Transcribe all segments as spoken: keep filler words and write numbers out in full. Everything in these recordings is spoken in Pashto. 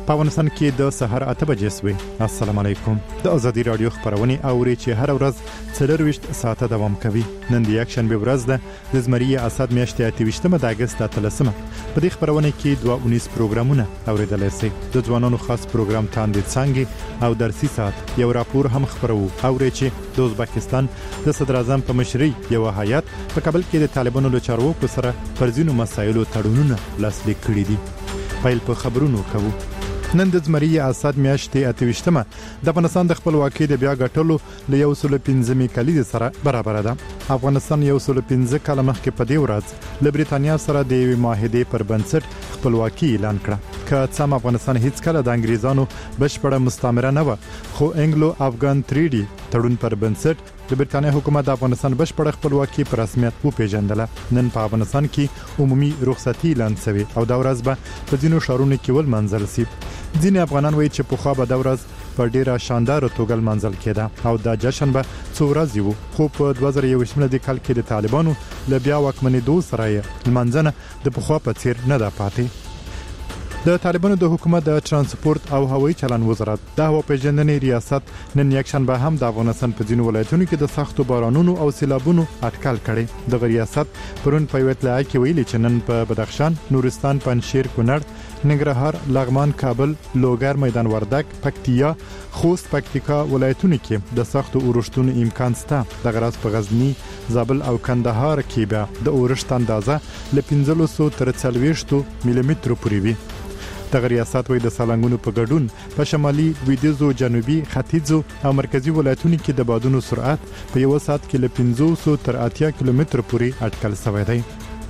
په افغانستان کې د سحر اته بجې سوې. السلام علیکم. د ازادي رادیو خبرونه اوري چې هر ورځ څلرويشت ساعته دوام کوي. نن د یک شنبه ورځ ده د زمری اسد میاشتې اتهویشتمه د اگست اتلسمه. په دې خبرونه کې دوه اونیس پروګرامونه اوریدلای شئ. د ځوانانو خاص پروګرام تاندې څنګه او درسي ساعت یو راپور هم خبرو اوري چې د ازبکستان د صدر اعظم په مشرۍ یو هیئت په کابل کې د طالبانو له چارواکو سره پر ځینو مسایلو تړونونه لاسلیک کړي دي. پیل په خبرونو کوو. نن د زمری اسد میاشتې اتهویشتمه د افغانستان د خپلواکۍ د بیا ګټلو له یو سل پنځمې کلیزې سره برابر ده. افغانستان یو سل پنځه کاله مخکې په دې ورځ له بریتانیا سره د یوې معاهدې پر بنسټ خپلواکي اعلان کړه. که څم افغانستان هیڅ کله د انګریزانو بشپړه مستعمره نه و، خو انګلو افغان تریډي تړون پر بنسټ د بریتانیا حکومت د افغانستان بشپړه خپلواکي په رسمیت وپیژندله. نن په افغانستان کې عمومي رخصتي اعلان شوی او دا ورځ به په ځینو ښارونو کې ولمنځل شي. ځینې افغانان وایي چې په خو به دا ورځ په ډیره شاندار توګه منځل کېده او دا جشن به څو ورځې وو، خو په دوه زره یوویشتم کال کې د طالبانو له بیا واکمنېدو سره یې لمانځنه د پخوا په څیر نه ده پاتې. د طالبانو د حکومت د ترانسپورت او هوایي چلن وزارت د هوا پیژندنې ریاست نن یک شنبه هم د افغانستان په ځینو ولایتونو کې د سختو بارانونو او سیلابونو اټکل کړي. د ریاست پرون په یو اطلاع کې ویلي چې نن په بدخشان، نورستان، پنجشیر، کونړ، ننګرهار، لغمان، کابل، لوګر، میدان وردګ، پکتیا، خوست، پکتیکا ولایتونو کې د سختو اورښتونو امکان شته. د غرض په غزنی، زابل او کندهار کې به د اورښت اندازه ل پنځه سوه تر څلوېښت ملي مترو پورې وي. د ریاست وای د سالنګونو په ګډون په شمالي، لویدیځو، جنوبي، ختیځو او مرکزی ولایتونو کې د بادونو سرعت په یو ساعت کې ل پنځه سوه تر اتیا کیلومتر پورې اټکل شوی دی.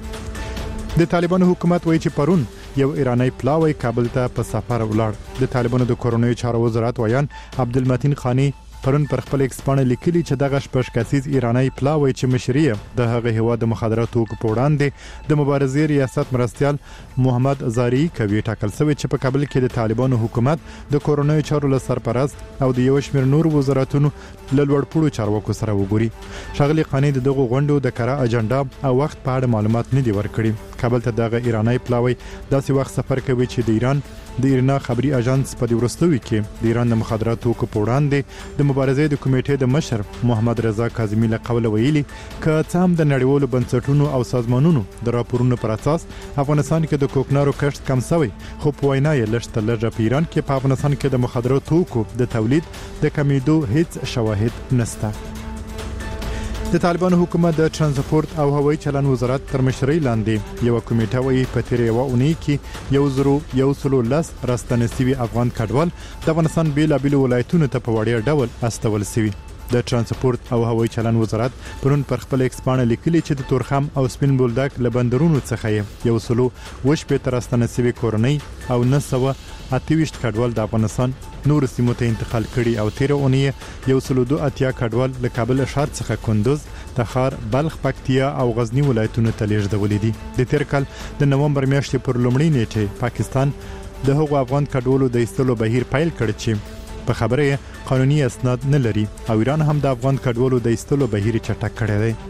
د طالبانو حکومت وایي چې پرون یو ایرانی پلاوی کابل ته په سفر ولاړ. د طالبانو د کورونوي چارو وزارت ویان عبدالمتین خانی پرون پر خپل ایکسپانه لیکلي چې دغه شپږ کسیز ایرانی پلاوی چې مشري د هغه هوا د مخدراتو په وړاندې د مبارزې ریاست مرستيال محمد زاری کوي ټاکل شوی چې په کابل کې د طالبانو حکومت د کورونوي چارو له سرپرست او د یو شمېر نور وزارتونو له لوړپوړو چارواکو سره وګوري. شغلی قانی د دغه غونډو د کره اجنډا او وخت په اړه معلومات نه دی ورکړي. کابل ته دغه ایرانی پلاوی داسې وخت سفر کوي چې د ایران د ایرنا خبري اژانس په دې ورستوي کې د ایران د مخدراتو په وړاندې د مبارزې د کمیټې د مشر محمد رضا کاظمی له قوله ویلي ک څه هم د نړیوالو بنسټونو او سازمانونو د راپورونو پر اساس افغانستان کې د کوکنارو کښت کم شوی، خو په وینا یې لږ تر لږه په ایران کې په افغانستان کې د مخدراتو د تولید د کمیدو هیڅ شواهد نشته. د طالبانو حکومت د ترانسپورت او هوایي چلن وزارت تر مشرۍ لاندې یو کمیټه وایي په تیر یو اونۍ کې یو زرو یو سلو لس راستنسوي افغان کډوال د افغانستان بیلابیلو ولایتونو ته په وړیا ډول استول شوي. د ترانسپورت او هوایي چلن وزارت پرون پر خپل ایکسپانه لیکلي چې د تورخم او سپین بولدک له بندرونو څخه یو سلو وشپې تر راستنسوي کورنۍ او نه سوه اتهویشت کډوال د افغانستان نور سیمو ته انتقال کړي او تیر اونۍ یو سلو دوه اتیا کډوال له کابل ښار څخه کندوز، تخار، بلخ، پکتیا او غزنی ولایتونو ته لیږدولې دي. د تیر کال د نومبر میاشتې پر لومړۍ نیټه پاکستان د هغو افغان کډوالو د ایستلو بهیر پیل کړ چې په خبره قانوني اسناد نه لري او ایران هم د افغان کډوالو د ایستلو بهیر چټک کړی دی.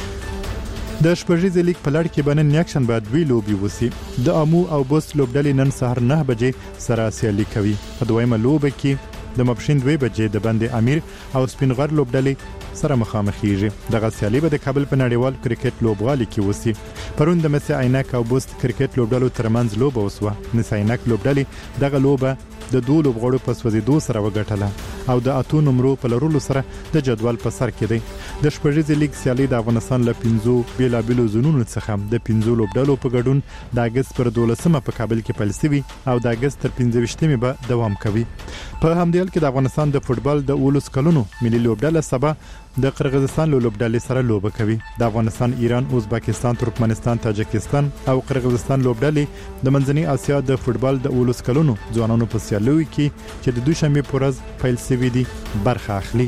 د شپږیزې لیګ په لړ کې به نن یکشنبه بعد دوی لوبې وسي. د امو او بوس لوبډلې نن سهار نه بجې سره سیالي کوي. په دویمه لوبه کې د ماپښین دوه بجې د بند امیر او سپینغر لوبډلې سره مخامخېږي. دغه سیالي به د کابل په نړیوال کرکټ لوبغالي کې وسي. پرون د مس عینک او بوست کرکټ لوبډلو ترمنځ لوبه وسوه. مس عینک لوبډلې دغه لوبه د دوه لوبغاړو په سوځېدو سره وګټله او د اتو نمرو په لرلو سره د جدول په سر کې دی. د شپږیزې لیګ سیالي د افغانستان له پنځو بیلابیلو زونونو څخه د پنځو لوبډلو په ګډون د اگست پر دولسمه په کابل کې پیل شوی او د اگست تر پنځه ویشتمې به دوام کوي. په همدې حال کې د افغانستان د فوټبال د اولس کلونو ملي لوبډله سبا د قرغیزستان له لوبډلې سره لوبه کوي. د افغانستان، ایران، ازبکستان، ترکمنستان، تاجکستان او قرغیزستان لوبډلې د منځنۍ اسیا د فوټبال د اولس کلونو ځوانانو په سیالیو کې چې د دوشنبه په ورځ پیل شوی دي برخه اخلي.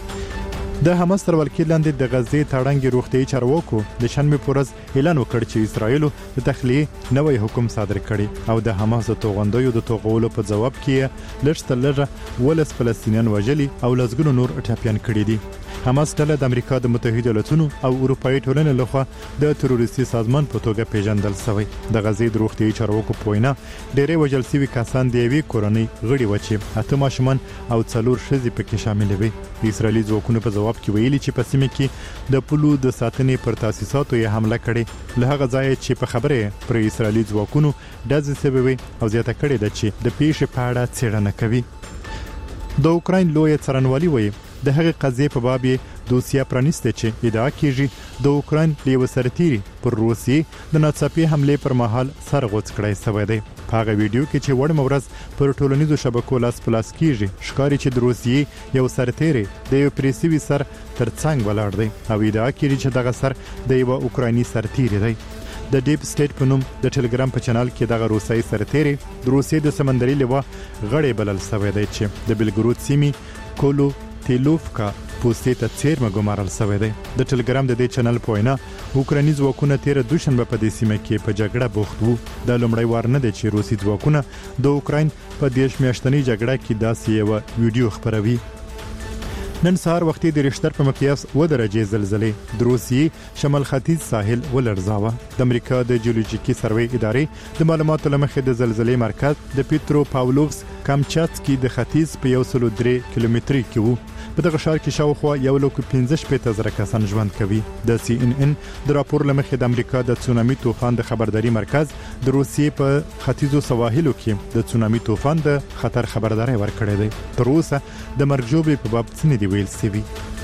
د حماس تر ولکې لاندې د غزې تړنګ روغتي چارواکو د شنبه په ورځ اعلان وکړ چې اسرائیل د تخلیه نوې حکم صادر کړي او د حماس د توغندیو د توغولو په جواب کې لږ تر لږه ولس فلسطینیان وژلي او لږ نور ټاپیان کړي دي. حماس ډله د امریکا د متحده ایالاتونو او اروپאי ټولنې لخوا د تروریستي سازمان په توګه پیژندل شوی. د غزې د روغتي چارواکو په وینا ډېرې وژل شوي کسان د یوې کورنۍ غړي و چې اته ماشومان او څلور ښځې پکې شامل وي. د اسرایلی ځواکونو په جواب کې ویلي چې په سیمه کې د پولو د ساتنې پر تاسیساتو یې حمله کړې. له هغه ځایه چې په خبره پر اسرایلی ځواکونو د ځسبوي او زیاته کړې ده چې د پیښې په اړه څېړنه کوي. د اوکراین لوی څارنوالي وایي د هغې قضیې په باب دوسیه پرانیسته چې ادعا کیږي د اوکراین لیو سرتيري پر روسیې د ناڅاپي حمله پر مهال سرغوڅ کړی شوی دی. په هغه ویډیو کې چې وړ مورز پر ټولنیزو شبکو لاس پلاس کیږي ښکاري چې د روسیې یو سرتيري د یو پریسیوي سر ترڅنګ ولاړ دی او ادعا کیږي چې دغه سر د یو اوکرایني سرتيري دی. د ډیپ سټیټ په نوم د ټلګرام په چینل کې دغه روسي سرتيري د روسیې د سمندري لیوا غړي بلل شوی دی چې د بلګرود سیمې کولو تیلوفکا پوسټ ته چیرمه ګمارل شوی دی. د ټلګرام د دې چینل په وینا اوکرایني ځواکونه تیر دوشنبه په دې سیمه کې په جګړه بوخت وو. د لومړی وار نه دی چې روسي ځواکونه د اوکراین په دیش میاشتنی جګړه کې داسې یو ویډیو خپروي. نن سهار وختي د ریشتر په مقیاس و درجه زلزلې د روسیې شمال ختیځ ساحل ولړزاوه. د امریکا د جیولوژیکي سروې ادارې د معلوماتو لمخې د زلزلې مرکز د پیټرو پاولوفس کامچاتسکي د ختیځ په یو سل درې کیلومتري کې وو. په دغه ښار کې شاوخوا یو لک پنځه شپږ زره کسان ژوند کوي. د سی ان ان د راپور لمخې د امریکا د تسونامي طوفان د خبرداري مرکز د روسیې په ختیځو سواحلو کې د تسونامي طوفان د خطر خبرداري ورکړې ده. تر اوسه د مرګ جوړې په باب څه نه دی ویل شوی.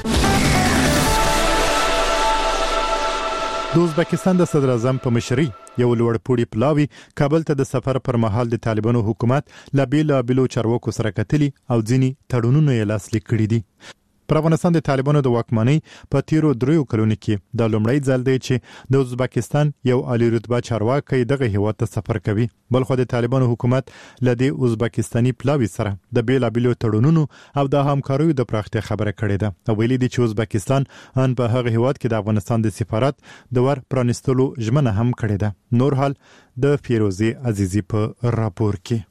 د ازبکستان د صدر اعظم په مشرۍ یو لوړپوړي پلاوی کابل ته د سفر پر مهال د طالبانو حکومت لا بیل بلو چارواکو سره کتلی او ځینی تړونونه یې لاسلیک کړي دي. پر افغانستان د طالبانو د واکمنۍ په تیرو دریو کلونو کې د لومړی ځل دی چې د ازبکستان یو عالی رتبه چارواکي دغه هیواد ته سفر کوي. بلخو د طالبانو حکومت لدی ازبکستاني پلاوی سره د بیلابلو تړونونو او د همکاریو د پراختیا خبره کړې ده او ویلي دي چې ازبکستان ان په هغه هیواد کې د افغانستان د سفارت د ور پرانستلو ژمنه هم کړې ده. نور حال د فیروزي عزیزی په راپور کې.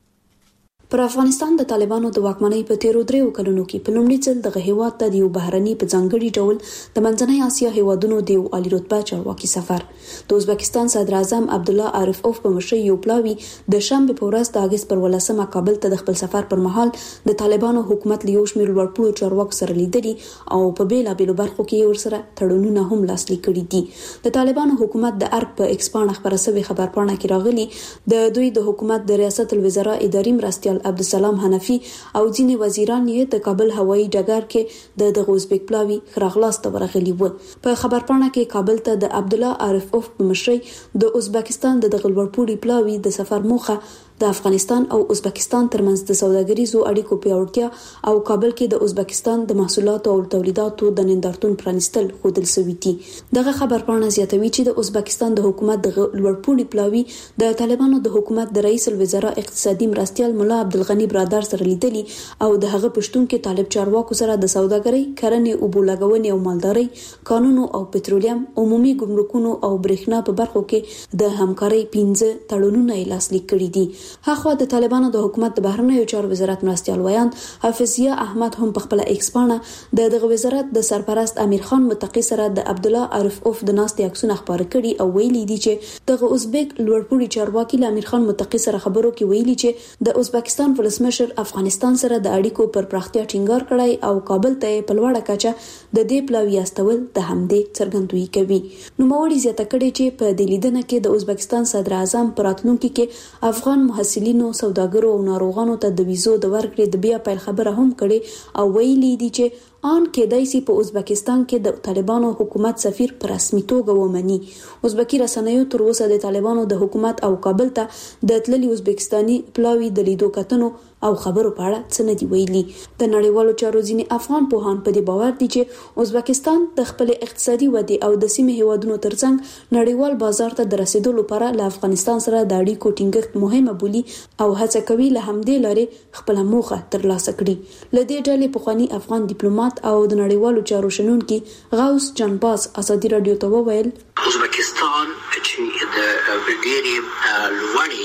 پر افغانستان د طالبانو د واکمنۍ په تیرو دریو کلونو کې په لومړي ځل دغه هیواد ته د یو بهرني په ځانګړي ډول د منځنۍ اسیا هیوادونو د یو عالی رتبه چارواکي سفر د ازبکستان صدر اعظم عبدالله عارف اوف په مشرۍ یو پلاوی د شنبه په ورځ د اگست پر ولسمه کابل ته د خپل سفر پر مهال د طالبانو حکومت له یو شمېر لوړپوړو چارواکو سره لیدلي او په بیلابېلو برخو کې ورسره تړونونه هم لاسلیک کړي دي. د طالبانو حکومت د ارګ په ایکسپانه خبره شوی خبرپاڼه کې راغلي د دوی د حکومت د ریاست الوزرا اداري مرستیال عبدالسلام حنفي او ځینې وزیران یې د کابل هوایي ډګر کې د دغه ازبک پلاوی خراغلاست ورغلي وو. په خبرپاڼه کې کابل ته د عبدالله عارف اوف په مشرۍ د ازبکستان د دغه لوړپوړي پلاوی د سفر موخه د افغانستان او ازبکستان ترمنځ د سوداګریزو اړیکو پیاوړتیا او کابل کې د ازبکستان د محصولاتو او تولیداتو د نندارتون پرانستل ښودل شوي دي. دغه خبرپاڼه زیاتوي چې د ازبکستان د حکومت د لوړپوړي پلاوی د طالبانو د حکومت د رئیس الوزرا اقتصادي مرستیال مولا عبدالغنی برادر سره لیدلي او د هغه پښتون کې طالب چارواکو سره د سوداګرۍ، کرنې، اوبو لګونې او مالدارۍ، قانونو او پټرولیم، عمومي ګمرکونو او برېښنا په برخو کې د همکارۍ پنځه تړونونه لاسلیک کړي دي. هغه د طالبانو د حکومت د بهرنیو چارو وزارت مرستیال ویان حافظیه احمد هم په خپل ایکسپانه د دغه وزارت د سرپرست امیر خان متقی سره د عبدالله عارف اوف د ناستې عکسونه خبرې کړي او ویلي دي چې دغه ازبک لوړپوړي چارواکي له امیر خان متقی سره خبرو کې ویلي چې د ازبکستان ولسمشر افغانستان سره د اړیکو پر پراختیا ټینګار کړی او کابل ته په لوړه کچه د دې پلاوی استول د همدې څرګندوي کوي. نو موري زیاته کړي چې په دې لیدنه کې د ازبکستان صدر اعظم پراتلونکو کې افغان محصلینو، سوداګرو او ناروغانو ته د ویزو د ورکړې د بیا پیل خبره هم کړي او ویلي دي چې آن کېدای شي په ازبکستان کې د طالبانو حکومت سفیر په رسمي توګه ومني. ازبکی رسنیو تر اوسه د طالبانو د حکومت او کابل ته د تللي ازبکستاني پلاوی د لیدو کتنو او خبرو په اړه څه نه دی ویلي. د نړیوالو چارو ځینې افغان پوهان په دې باور دي چې ازبکستان د خپل اقتصادي ودې او د سیمې هیوادونو ترڅنګ نړیوال بازار ته د رسیدو لپاره له افغانستان سره د اړیکو ټینګښت مهمه بولي او هڅه کوي له همدې لارې خپل موخه ترلاسه کړي. له دې ډلې پخوانی افغان ډیپلوماټ او د نړیوالو چارو شنونکي غوث جانباز ازادي رادیو ته وویل ازبکستان چې د ډېرې لوړې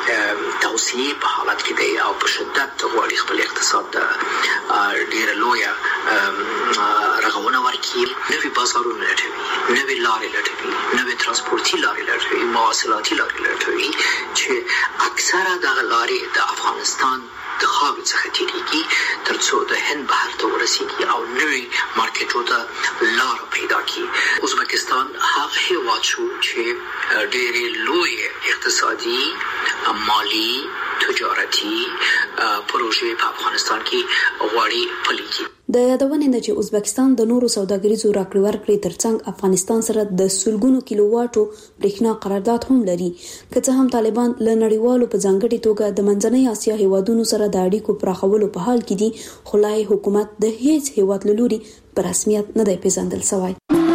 توسعه په حالت کې دی او په شدت غواړي خپل اقتصاد ته ډېر لویه رغونه ورکړي، نوي بازارونه لټوي، نوي لارې لټوي، نوي ترانسپورتي لارې لټوي، مواصلاتي لارې لټوي چې اکثره دغه لارې د افغانستان د خاورې څخه تیریږي تر څو د هند بحر ته ورسیږي او نوي مارکیټو ته لار پیدا کړي. ازبکستان هغه هېواد شو چې ډېرې لویې اقتصادي، مالي، تجارتي پروژې په افغانستان کې غواړي پلي کړي. د یادونې نه چې ازبکستان د نورو سوداګریزو راکړې ورکړې ترڅنګ افغانستان سره د سلګونو کیلو واټو برېښنا قرارداد هم لري، که څه هم طالبان له نړیوالو په ځانګړي توګه د منځنۍ اسیا هیوادونو سره د اړیکو پراخولو په حال کې دي، خو لا حکومت د هیڅ هیواد له لوري په رسمیت نه دی پیژندل شوی.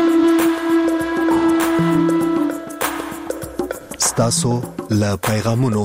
ستاسو له پیغامونو.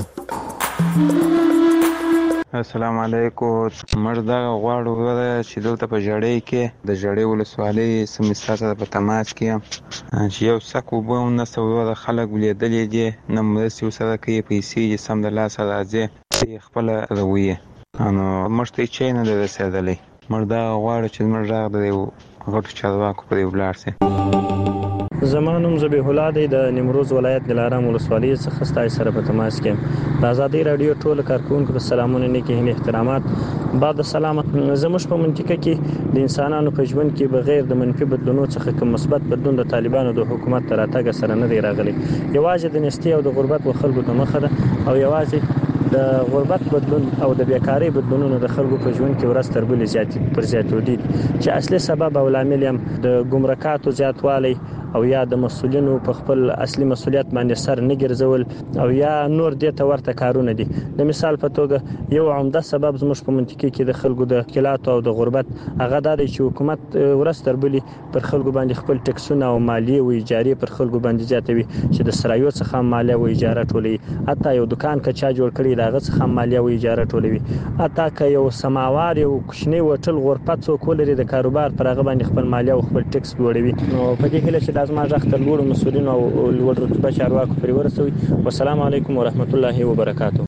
السلام علیکم. موږ دا غواړو چې دلته په جړۍ کې د جړۍ ولسوالۍ سمستر سره په تماس کې چې یو څک اوبه هم نشته، د خلک ولیدلې دي نه مرستې ورسره کوي، پیسې یې سم د لاسه راځي خپله رویې، نو موږ ته هېڅ شی نه دی رسېدلی. موږ دا غواړو چې زموږ غږ د یو غټو چارواکو پورې ولاړ شي. زما نوم ذبیح الله دی، د نیمروز ولایت دلارام ولسوالۍ څخه ستاسو سره په تماس کې. د آزادۍ رادیو ټول کارکونکو ته سلامونه، نیکې هیلې، احترامات. بعد السلام. زموږ په منطقه کې د انسانانو په ژوند کې بغیر د منفي بدلونو څخه کوم مثبت بدلون د طالبانو د حکومت تر راتګ سره نه دی راغلی. یوازې د نستي او د غربت و خلکو د مخه ده، او یوازې د غربت بدلون او د بیکاری بدلونونو د خلکو په ژوند کې ورځ تر بلې زیاتې پر زیاتو دي، چې اصلي سبب او لامل هم د ګمرکاتو زیاتوالی او یا د مسؤلینو په خپل اصلي مسؤلیت باندې سر نه ګرځول او یا نور دې ته ورته کارونه دي. د مثال په توګه یو عمده سبب زموږ په منطقه کې د خلکو د مشکلاتو او د غربت هغه دا دی چې حکومت ورځ تر بلې پر خلکو باندې خپل ټکسونه او مالیه او اجارې پر خلکو باندې زیاتوي، چې د سرایو څخه مالیه او اجاره ټولوي، حتی یو دکان که چا جوړ کړي دغه څخه مالیه او اجاره ټولوي، حتی که یو سماوار یو کوچنی وټل غرفت څوک ولري د کاروبار پر هغه باندې خپل مالیه او خپل ټکس جوړوي. نو په دې هیله چې لازم ځخ تر لوړو مسؤلینو او لوړ رتبه چارواکو پرې ورسوي. والسلام علیکم ورحمت الله وبرکاته.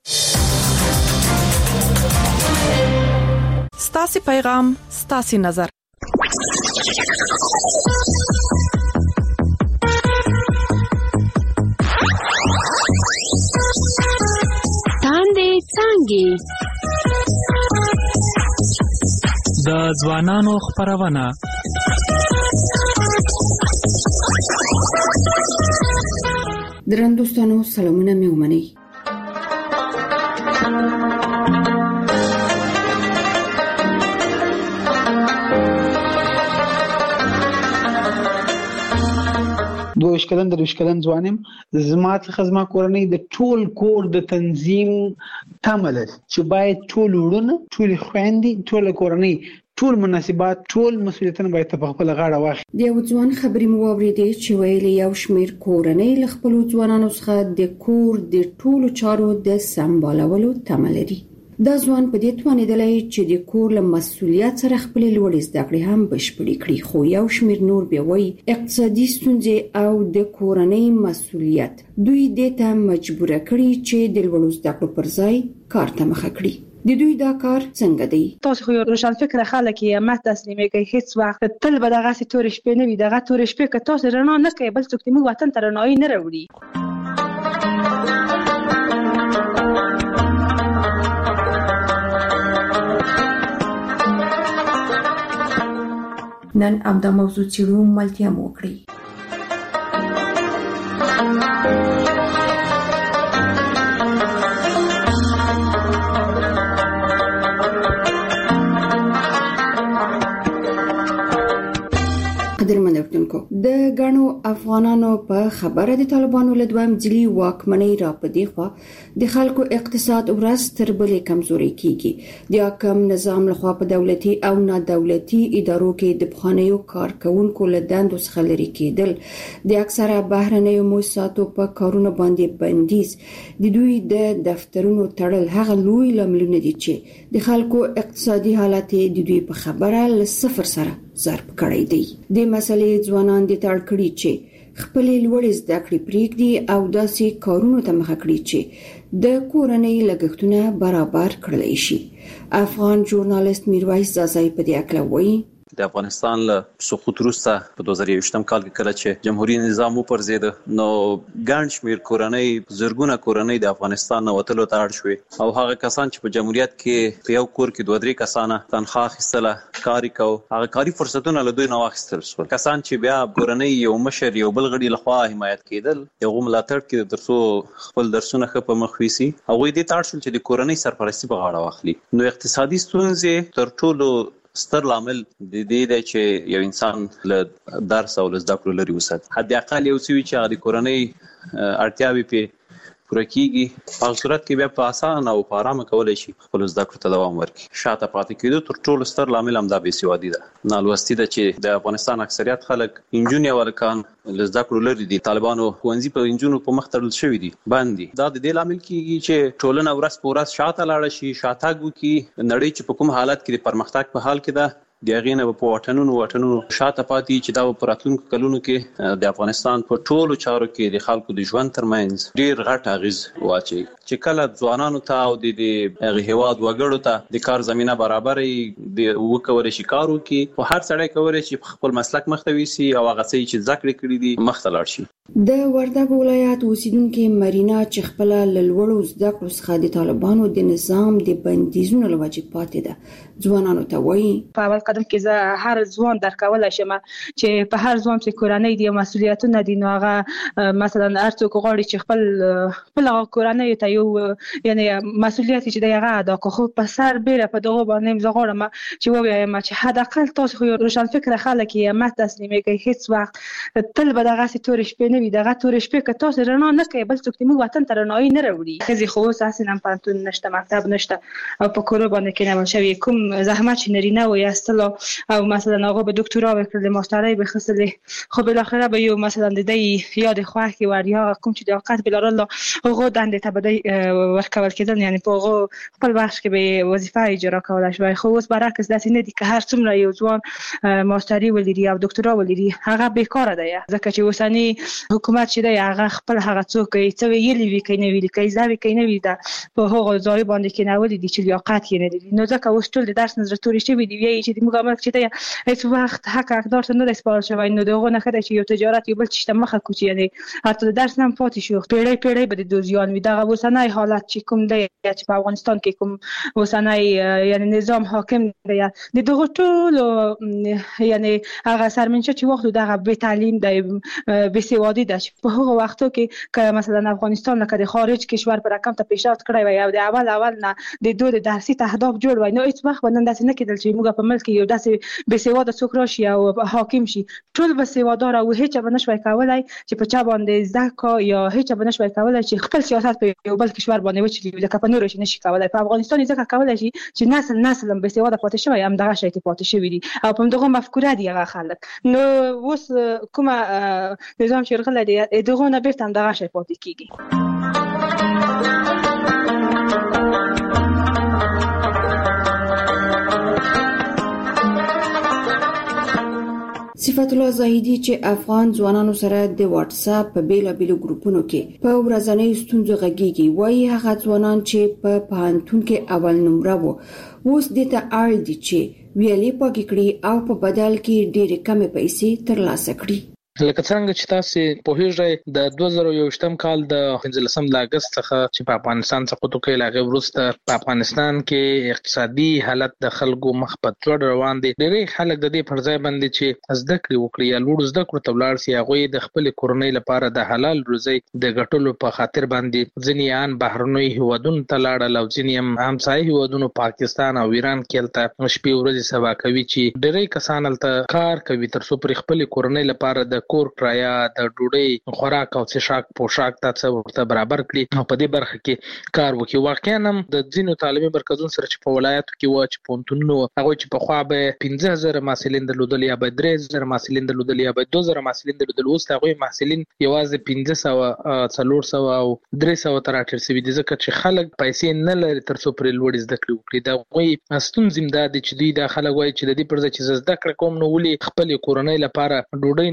ستاسو پیغام، ستاسو نظر. تاندې څنګه د ځوانانو خبرونه. درنوستانو سلامونه مې ومنئ. دوه شکلن د شکلن ځوانم زما څخه زما کورنۍ د ټول کور د تنظیم تمل چې باید ټول ورونه ټول خويندې ټول کورنۍ ټول مناسبات ټول مسؤلیتونه باید په خپل غاړه واخلي. د یو ځوان خبرې مو واورېدې چې ویلي یو شمېر کورنۍ له خپل ځوانانو څخه د کور د ټولو چارو د سمبالولو تمه لري. دا ځوان په دې توانیدلی چې د کور له مسؤلیت سره خپل لوړې زده کړې هم بشپړې کړي، خو یو شمېر نور بیا وایي اقتصادي ستونزې او د کورنۍ مسؤلیت دوی دې ته مجبور کړي چې د لوړو زده کړو پر ځای کار ته مخه کړي. د دوی دا کار څنګه دی؟ تاسو خو روشن فکر خلک یې ما تسلیمې کوي، هیڅ وخت تل به دغه تورې شپې نه وي، دغه تورې شپې که تاسو رڼا نه کوي بل څوک موږ وطن ته رڼایي نه راوړي. نن امدا موضوع چیرو ملتیا موکړي. قدرمن اردوونکو د غنو افغانانو په خبره د طالبانو له دویم ځلي واکمنۍ را پدې خو د خلکو اقتصاد ورځ تر بلې کمزوري کیږي. د حکم نظام لخوا په دولتي او نه دولتي ادارو کې د بخانیو کارکونکو له دندو څخه لري کېدل، د اکثره بهرنیو مؤسساتو په کارونو باندې بندیز، د دوی د دفترونو تړل هغه لوی لاملونه دي چې د خلکو اقتصادي حالت د دوی په خبره له صفر سره ضرب کړی دی. د مسلې ځوانان د تړ کړي چې خپل لوړ زده کړې پریږدي او داسې کارونو ته مخه کړي چې د کورنۍ لګښتونه برابر کړلی شي. افغان ژورنالیست میرویس زازای په دې اړه وایي د افغانستان له سقوط وروسته په دوه زره یوویشتم کال کې کله چې جمهوریت نظام وپرځېد نو ګڼ شمېر کورنۍ زرګونه کورنۍ د افغانستان نه وتلو ته اړ شوې او هغه کسان چې په جمهوریت کې په یو کور کې دوه درې کسانه تنخواه اخیستله کار یې کوو هغه کاري فرصتونه له دوی نه واخیستل شول. کسان چې بیا کورنۍ یو مشر یو بل غړي لخوا حمایت کېدل یو ملاتړ کې تر څو خپل درسونه ښه په مخ ویسي هغوی دې ته اړ شول چې د کورنۍ سرپرستي په غاړه واخلي. نو اقتصادي ستونزې تر ټولو ستر لامل د دې دی چې یو انسان له درس او له زده کړو لرې وساتي. حد اقل یو څه وي چې هغه د کورنۍ اړتیاوې پرې پوره کېږي په هغه صورت کې بیا په اسانه او په ارامه کولی شي خپلو زده کړو ته دوام ورکړي. شاته پاتې کېدو تر ټولو ستر لامل همدا بېسوادي ده. نالوستي ده چې د افغانستان اکثریت خلک نجونې او هلکان له زده کړو لرې دي. طالبانو ښوونځي په نجونو په مخ تړل شوي دي بند دي. دا د دې لامل کېږي چې ټولنه ورځ په ورځ شاته لاړه شي شاتګ وکړي. نړۍ چې په کوم حالت کې د پرمختګ په حال کې ده د هغې نه به په واټنونو واټنونو شاته پاتې چې دا به په راتلونکو کلونو کې د افغانستان په ټولو چارو کې د خلکو د ژوند ترمنځ ډېر غټ اغېز واچوي. چې کله ځوانانو ته او د هغې هېواد وګړو ته د کار زمینه برابره وي وکولی شي کار وکړي خو هر سړی کولی شي خپل مسلک مخته ویسي او هغه څه چې زده کړې کړي دي مخته لاړ شي. د وردګ ولایت اوسیدونکي مرینا چې خپل له لوړو زده کړو څخه د طالبانو د نظام د بندیزونو له وجې پاتې ده ځوانانو ته وایي په اول قدم کې زه هر ځوان درکولی شم چې په هر ځوان چې کورنۍ دي مسؤلیتونه دي نو هغه مثلا هر څوک غواړي چې خپل خپل کورنۍ ته یو یعنی مسؤلیت چې دی هغه ادا کړي. خو په سر بیره په دغه باندې زه غواړم چې ووایم چې حداقل تاسو خو روشنفکره خلک یې مه تسلیمې کوئ هېڅ وخت تل به دغسې تورې شپې نه وي. دغه تورې شپې که تاسو رڼا نه کوئ بل څوک د موږ وطن ته رڼایي نه راوړي. ښځې خو اوس هسې هم پوهنتون نشته مکتب نشته او په کورو باندې کېنول شوي کوم زحمت چې نارینه وایستلو او مثلا هغه به دکترا وکړل ماسترۍ به خصلې خو بالاخره به یو مثلا د دې یاد خوښ کې ور یا کوم چې د اوقات بلارل هغه دندې ته به ورکول کېدل یعنی په هغه خپل وخت کې به وظیفه اجرا کولای شي. خو اوس برعکس داسې نه دي که هر څومره یو ځوان ماستري ولري او دکترا ولري هغه بیکاره دی ځکه چې اوسنی حکومت چې دی هغه خپل هغه څوک څه ویلي وي کوي نه ویلي کوي ځاوي کوي نه وي دا په هغه ځای باندې کې نه ولې دي چې لیاقت یې نه لري. نو ځکه اوس ټول د درس نظر تورې شوي دي وایي چې د موږ عمل چې دی هېڅ وخت حق حقدار ته نه دی سپارل شوی. نو د هغو نه ښه دی چې یو تجارت یو بل چیز ته مخه کړو چې یعنې حتی د درس نه هم پاتې شو پیړۍ پیړۍ به د دوزیان وي. دغه اوسنی حالت چې کوم دی چې په افغانستان کې کوم اوسنی یعنې نظام حاکم دی د دغو ټولو یعنې هغه سرمنشه چې وخت دغه بې تعلیم دی بې سوادي ده چې په هغه وختو کې که مثلا افغانستان لکه د خارج کشور په رقم ته پیشرفت کړی وای او د اول اول نه د دوی د درسي اهداف جوړ وای نو هیڅ وخت به نن داسې نه کېدل چې موږ په ملک کې یو داسې بې سواده څوک راشي او حاکم شي. ټول به سوادار او هیڅ به نشوای کولی چې په چا باندې زده کړه یا هیڅ به نشوای کولی چې خپل سیاست په یو بل کشور باندې وچلي لکه په نورو شي نشي کولی. په افغانستان یې ځکه کولی شي چې نسل نسل هم بې سواده پاتې شوی همدغه شی کې پاتې شوي دي او په همدغه مفکوره دي هغه خلک. نو اوس کومه نظام چې راغلی دی دغه نه بیرته همدغه شی پاتې کېږي. صفت الله زاهدي چې افغان ځوانانو سره د واتس اپ په بیلابیلو ګروپونو کې په ورځنۍ ستونزو غږیږي وایي هغه ځوانان چې په پوهنتون کې اول نمره وو اوس دې ته اړ دي چې ویلې پاکې کړي او په بدل کې ډېرې کمې پیسې ترلاسه کړي. لکه څنګه چې تاسو په هیڅ د دوه زره یوویشتم کال د پنځلسم د اگست څخه چې په افغانستان څخه توکي لاغه ورسته په افغانستان کې اقتصادي حالت د خلکو مخ په توړ روان دي. ډېری خلک د دې پرځای باندې چې زده کړې وکړي یا لوړ زده کړو ته ولاړ شي هغه د خپل کورنۍ لپاره د حلال روزي د ګټلو په خاطر باندې ځینې ان بهرنوي هیوادونو ته لاړل او ځینې هم همسایه هیوادونو پاکستان او ایران کې تل شپې ورځې سبا کوي چې ډېری کسان تل کار کوي تر څو پر خپل کورنۍ لپاره د کور کرایه د ډوډۍ خوراک او څښاک پوشاک ته ورته برابر کړي او په دې برخه کې کار وکړي. واقعا هم د ځینو تعلیمي مرکزونو سره چې په ولایتو کې و چې پونتونو هغه چې په خوا به پنځه زره محصلین درلودل یا به درې زره محصلین درلودل یا به دوه زره محصلین درلودل اوس هغه محصلین یوازې پنځه سوه څلور سوه او درې سوه تر راټول شوي دي ځکه چې خلک پیسې نه لري تر څو پرې لوړې زده کړې وکړي. د هغوی ستونزې دا دي چې دوی دا خلک وایي چې د دې پر ځای چې زه زده کړه کوم نو ولې خپلې کورنۍ لپاره ډوډۍ نه پیدا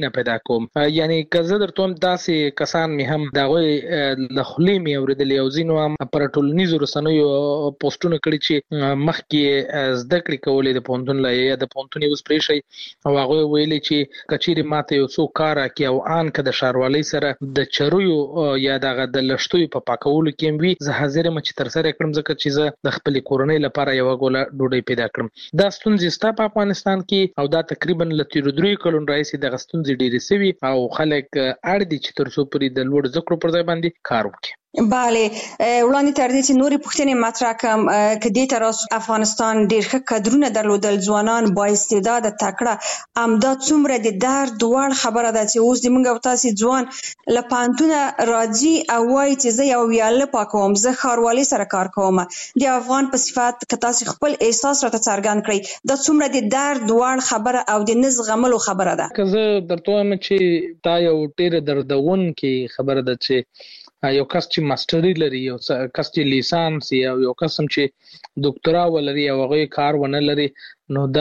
کوم. یعنی کزه درته داسې کسان می هم دغه لخلې می اوریدل یو زینو هم پر ټولنیزو رسنیو پوسټونه کړی چې مخکې زده کړې کولې د پونتون لای یا د پونتون یو سپریشي او هغه ویلي چې کچېری ماته یو څو کار کوي او ان که د شاروالۍ سره د چروي یا دغه د لشتوي په پاکولو کې وي زه حاضر م چې تر سره کړم ځکه چې زه د خپل کورنۍ لپاره یو غوله ډوډۍ پیدا کړم. دا ستونزې ستا په افغانستان کې او دا تقریبا لتیر درې کلون راځي د غستونځې ډېرې سوي او خلک اړ دي چې تر څو پرې د لوړ ذکر پر ځای باندې کار وکړي. بله وړاندې تر دې چې نورې پوښتنې مطرح کړم که دې تر اوسه افغانستان ډېر ښه کادرونه درلودل ځوانان با استعداده تکړه همدا څومره د درد وړ خبره ده چې اوس د موږ او تاسې ځوان له پوهنتونه راځي او وایي چې زه یو ویاله پاکوم زه ښاروالۍ سره کار کوم د افغان په صفت که تاسې خپل احساس راته څرګند کړئ دا څومره د درد وړ خبره او د نه زغملو خبره ده. که زه درته وایم چې دا یو ډېره دردونکې خبره ده چې یو کس چې ماستري لري یو کس چې لیسانس یا یو کس چې ډاکټرا ولري او هغه کار ونه لري نو دا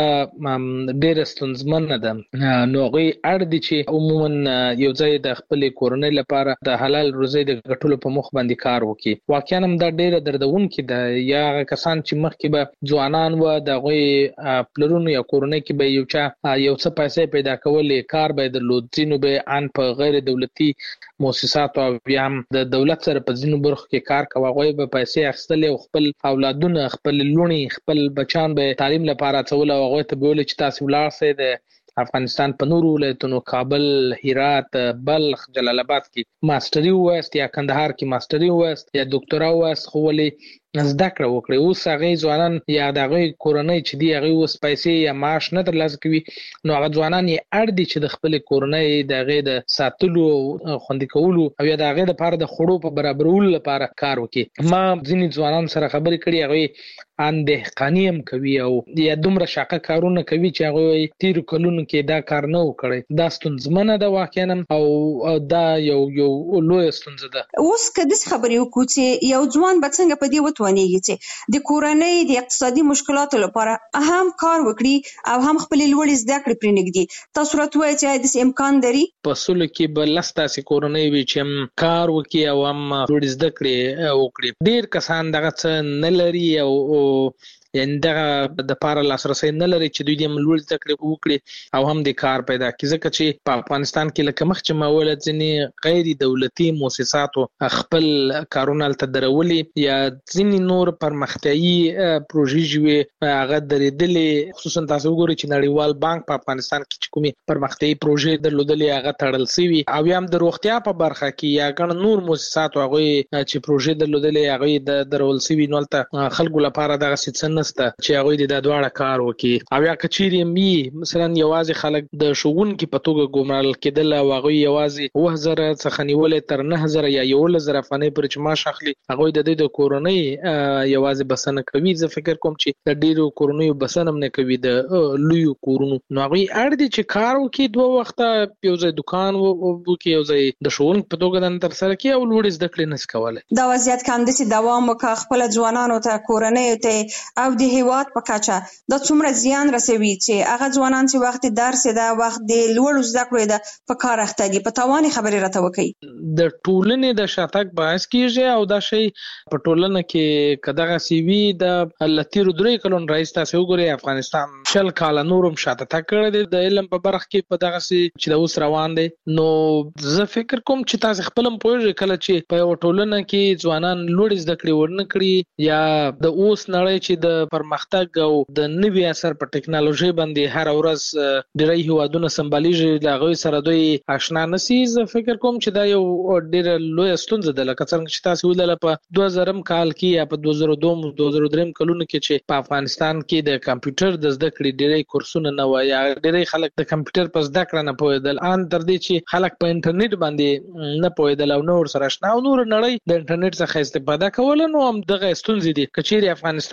ډېر ستونزمنه ده. نو هغه اړ دي چې عموما یو ځای د خپل کورنۍ لپاره د حلال روزي د ګټلو په مخ باندې کار وکړي. واقعا هم دا ډېر دردونکې ده. یا کسان چې مخکې به ځوانان و د هغه پلرونو یا کورنۍ کې به یو چا یو څه پیسې پیدا کولې کار به درلود ځینو به ان په غیر دولتي مؤسسات او بیا هم د دولت سره په ځینو برخو کې کار کوي هغه به پیسې اخیستل او خپل اولادونه خپل لونی خپل بچان به تعلیم لپاره ول او هغه ته ویل چې تاسو ولار سي د افغانستان په نورو ولایتونو کابل، هرات، بلخ، جلال آباد کې ماستري وایست یا کندهار کې ماستري وایست یا ډاکټرا وایست خو ولې زده کړه وکړي. اوس هغه ځوانان یا دغه کورنۍ چې دی هغه اوس پیسې یا معاش نه ترلاسه کوي نو هغه ځوانان یې اړ دي چې د خپل کورنۍ دغه د ساتلو خوندي کولو او یا دغه د لپاره د خړو په برابرولو لپاره کار وکړي. ما ځینې ځوانان سره خبرې کړې هغه ان دهقاني هم کوي او یا دومره شاقه کارونه کوي چې هغه تیر کلونو کې دا کار نه وکړي. دا ستونزمنه ده واقعا او دا یو یو لوی ستونزه ده. اوس کله خبرې وکړو چې یو ځوان به څنګه په دې وته چې د کورنۍ د اقتصادي مشکلاتو لپاره هم کار وکړي او هم خپل لوړ زده کړې پرې نږدې تاسو راته وایئ چې د امکان لري په سلو کې به لستا سي کورنۍ وي چې هم کار وکړي او هم لوړ زده کړې وکړي. ډېر کسان دغه څه نه لري او یعنی دغه د پاره لاسرسي نه لري چې دوی د ملول تکلیف وکړي او هم د کار پیدا کړي ځکه چې په افغانستان کې لکه مخ چې مولد ځنی غیر دولتي مؤسساتو خپل کارونه تل درولي یا ځنی نور پرمختیايي پروژې جوړ هغه درېدلې خصوصا تاسو وګورئ چې نړیوال بانک په افغانستان کې چې کومي پرمختیايي پروژې درلودلې هغه تړل سوي او هم د روغتیا په برخه کې یا ګڼ نور مؤسسات هغه چې پروژې درلودلې هغه د درول سوي نو ته خلکو لپاره دغه څه چې هغه د دواړه کار وکړي او یا کچيري می مثلا یوازې خلک د شوونکو په توګه ګمرال کېدل او هغه یوازې اوه زره څخه نیولې تر نه زره یا یو لزر افغانۍ پر چې معاش اخلي هغه د دې د کورونی یوازې بسنه کوي. زه فکر کوم چې د ډیرو کورونی بسنه نه کوي د لوی کورونو نو هغه اړ دي چې کار وکړي دوه وخته یو ځای دکان وکړي یو ځای د شوونکو په توګه د تر سره کې او لوړ زده کړې نس کوله. دا وضعیت کوم د دوام وکړ خپل ځوانانو ته کورنۍ ته او د هیواد په کچه دا څومره زیان رسوي چې هغه ځوانان چې وخت درس دا وخت د لوړ زده کړې ده په کار اخته دي په تواني خبرې راته وکړي. د ټولنې د شاتګ باعث کیږي او دا شی په ټولنه کې کداغه سی وی د لتیر درې کلون رئیس تاسو وګورئ افغانستان شل کال نورم شاته تکړه دي د علم په برخه کې په دغه سي چې د اوس روان دي. نو زه فکر کوم چې تاسو خپل پوهیږئ کله چې په ټولنه کې ځوانان لوړ زده کړې ورنه کړی یا د اوس نړۍ چې د پرمختګ او د نوي اثر په ټکنالوژي باندې هر ورځ ډېری هوادونه سمباليږي لاغوي سره دوی آشنا نسی. زه فکر کوم چې دا یو ډېر لوی ستونزه ده لکه څنګه چې تاسو ولله په دوه زره کال کې یا په دوه زره دوه دوه زره درې کلونو کې چې په افغانستان کې د کمپیوټر د زده کړې ډېری کورسونه نه وای یا ډېری خلک د کمپیوټر په زده کړه نه پوهېدل ان تر دې چې خلک په انټرنیټ باندې نه پوهېدل او نور سره آشنا او نور نړۍ د انټرنیټ څخه استفاده کول نو هم دغه ستونزې دي. کچېری افغانستان دغه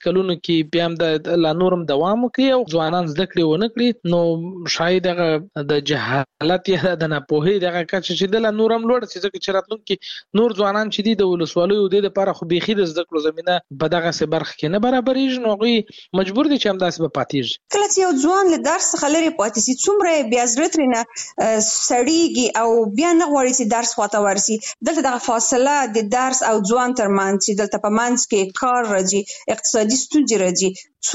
کلونو کې بیا هم د لا نورم دوام وکړي او ځوانان زده کړې ونه کړي، نو شاید هغه د جهالت یا د ناپوهۍ دغه کچه چې د لا نورم لوړ شي، ځکه چې راتلونکي نور ځوانان چې دي د ولسوالیو د لپاره خو بيخي د زده کړو زمينه په دغه سه برخه کې نه برابرېږي، نو هغوی مجبور دي چې همداسې به پاتېږي. کله چې یو ځوان له درس څخه لرې پاتې شي، څومره بیا زړه ترېنه سړېږي او بیا نه غواړي چې درس خواته ورسي. دلته دغه فاصله د درس او ځوان ترمنځ چې دلته په منځ کې کار راځي، اقتصادي ستونزې راځي،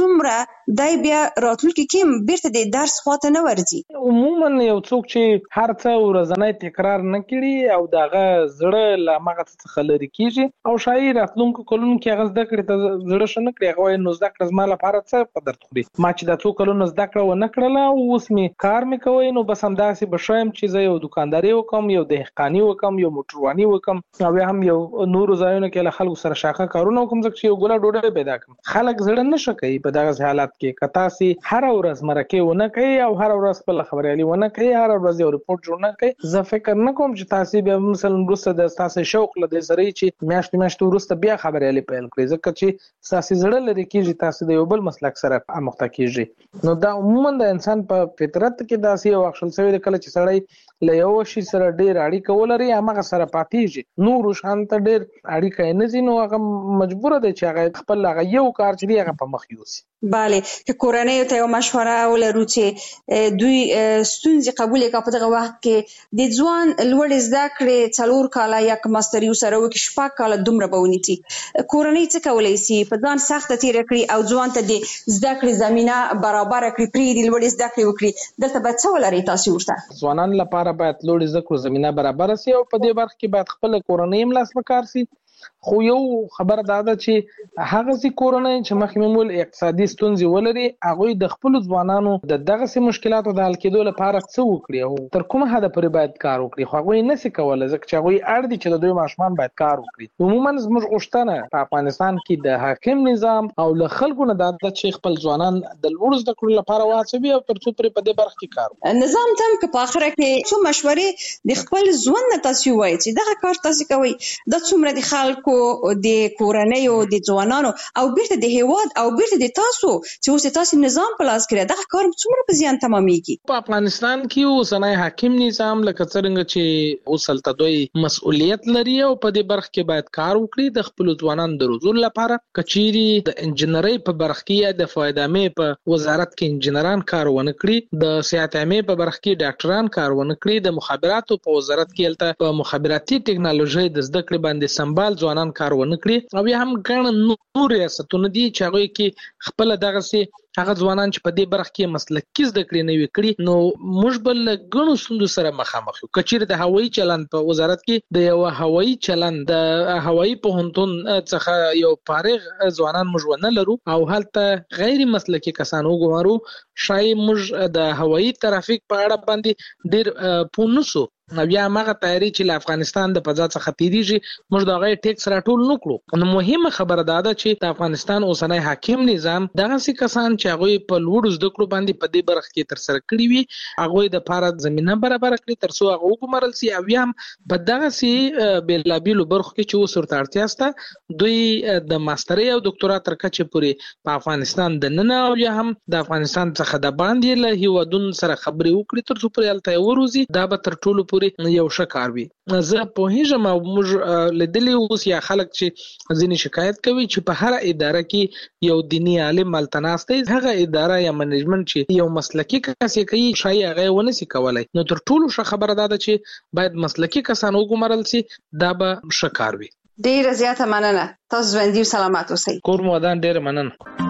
څومره دای بیا راتلونکي کې بیرته د درس خواته نه ورځي. عموما یو څوک چې هر څه ورځنی تکرار نه کړي او دغه زړه له هغه څخه لرې کېږي او شاید راتلونکو کلونو کې هغه زده کړې ته زړه ښه نه کړي، هغه وایي نو زده کړه زما لپاره څه په درد خوري، ما چې دا څو کلونه زده کړه ونه کړله او اوس مې کار مې کوي، نو بس همداسې به ښه یم چې زه یو دوکانداري وکړم، یو دهقاني وکړم، یو موټرواني وکړم او یا هم یو نورو ځایونو کې له خلکو سره شاخه کارونه وکړم، ځکه چې یو ګوله ډوډۍ پیدا کړم. خلک زړه نه ښه کوي په دغه حالت کې. که تاسې هر ورځ مرکه ونه کوي او هر ورځ خپل خبريالي ونه کوي، هر ورځ یو ریپورت جوړ نه کوي، زه فکر نه کوم چې تاسې بیا مثلا وروسته د تاسې شوق له دې سره چې میاشتې میاشتې وروسته بیا خبريالي پیل کړئ، ځکه چې تاسې زړه لري کېږي، تاسې د یو بل مسلک سره اموخته کېږي. نو دا عموما د انسان په فطرت کې داسې یو اخشل شوی دی، کله چې سړی له یو شي سره ډېر اړیکه ولري هغه سره پاتېږي، نورو شان ته ډېر اړیکه یې نه ځي، نو هغه مجبور دی چې هغه خپل هغه یو کار چې دی هغه په مخ یوسي. بله، که کورنۍ ته یو مشوره ولرو چې دوی ستونزې قبول کړي په دغه وخت کې د ځوان لوړ زده کړې څلور کاله یا ماستري سره وکړي، شپږ کاله دومره به ونیسي، کورنۍ څه کولی شي په ځان سخته تېره کړي او ځوان ته د زده کړې زمینه برابره کړي، پرېږدي لوړې زده کړې وکړي. دلته به څه ولرئ تاسې ورته؟ ځوانانو لپاره باید لوړې زده کړو زمینه برابره شي او په دې برخه کې باید خپله کورنۍ هم لاس په کار شي. خو یو خبر دا ده چې هغه سي کورنۍ چې مخکې مول اقتصادي ستونزې ولري، هغوی د خپل ځوانانو د دغه سي مشکلاتو د حل کېدو لپاره څه وکړي او تر کومه حده پورې باید کار وکړي، خو هغوی نه سي کولی، ځکه چې هغوی اړ دي چې د دوی ماشومان باید کار وکړي. عموما زموږ غوښتنه په افغانستان کې د حاکم نظام او له خلکو نه دا ده چې خپل ځوانان د لوړو زده کړو لپاره واچوي او تر څو پورې په دې برخه کې کار وکړي. نظام ته هم که په آخره کې څو مشورې د خپل ژوند نه تاسې ووایئ چې دغه کار تاسې کوئ، دا څومره د خلکو د کورنۍ او د ځوانانو او بیرته د هیواد او بیرته د تاسو چې اوس تاسو نظام په لاس کې دغه کار څومره په زیان تمامېږي. په افغانستان کې اوسنی حاکم نظام لکه څرنګه چې اوس هلته دوی مسؤلیت لري او په دې برخه کې باید کار وکړي د خپل ځوانانو د روزلو لپاره. کچيري د انجنیري په برخه کې یا د فایده مې په وزارت کې انجنیران کار ونه کړي، د صحت عامه په برخه کې ډاکټران کار ونه کړي، د مخابراتو په وزارت کې هلته په مخابراتي ټکنالوژي د زده کړې باندې سمبال ځوانان کار ونه کړي، او یا هم ګڼ نور ریاستونه دي چې هغوی کې خپل دغه سي هغه ځوانان چې په دې برخه کې مسلکي زده کړې نه وي کړي، نو موږ بل ګڼو ستونزو سره مخامخ یو. کچېرې د هوایي چلند په وزارت کې د یو هوایي چلند د هوایي پوهنتون څخه یو فارغ ځوانان موږ ونه لرو او هلته غیر مسلکي کسان وګمارو، شاید موږ د هوایي ترافیک په اړه باندې ډېر پوه نه سو او یا هغه تیاری چې له افغانستان د فضا څخه تیریږي موږ د هغې ټیکس راټول نه کړو. نو مهمه خبره دا ده چې د افغانستان اوسنی حاکم نظام دغسې کسان چې هغوی په لوړو زده کړو باندې په دې برخه کې ترسره کړي وي، هغوی دپاره زمینه برابره کړي تر څو هغه وګمارل سي او یا هم په دغسې بېلابېلو برخو کې چې اوس ورته اړتیا شته دوی د ماسترۍ او دکتورا تر کچې پورې په افغانستان دننه او یا هم د افغانستان څخه د باندې له هیوادونو سره خبرې وکړي تر څو پورې هلته یې وروځي. دا به تر ټولو پورې یو ښه کار وي. زه پوهېږم او موږ لیدلي اوس یا خلک چې ځینې شکایت کوي چې په هره اداره کې یو دیني عالم هلته ناست دی، هغه اداره یا منیجمنټ چې یو مسلکي کس یې کوي ښایي هغه یې ونه سي کولی. نو تر ټولو ښه خبره دا ده چې باید مسلکي کسان وګمارل سي، دا به ښه کار وي. ډېره زیاته مننه، تاسو ژوندي او سلامت اوسئ. کور مو ودان، ډېره مننه.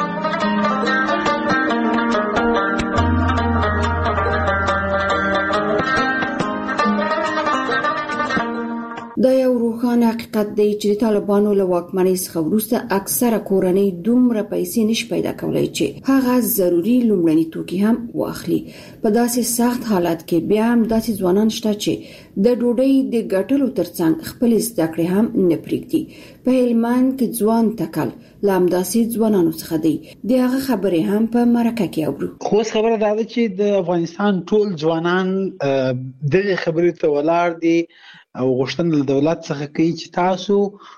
دا یو روښانه حقیقت دی چې د طالبانو له واکمنۍ څخه وروسته اکثره کورنۍ دومره پیسې نشي پیدا کولی چې هغه ضروري لومړني توکي هم واخلي. په داسې سخت حالت کې بیا هم داسې ځوانان شته چې د ډوډۍ د ګټلو ترڅنګ خپل زده کړې هم نه پرېږدي. په هلمند کې ځوان تکل له همداسې ځوانانو څخه دی، د هغه خبرې هم په مرکه کې اورو. خو خبره دا ده چې د افغانستان ټول ځوانان دغه خبرې ته ولاړ دي او غوښتنه له دولت څخه کوي چې تاسو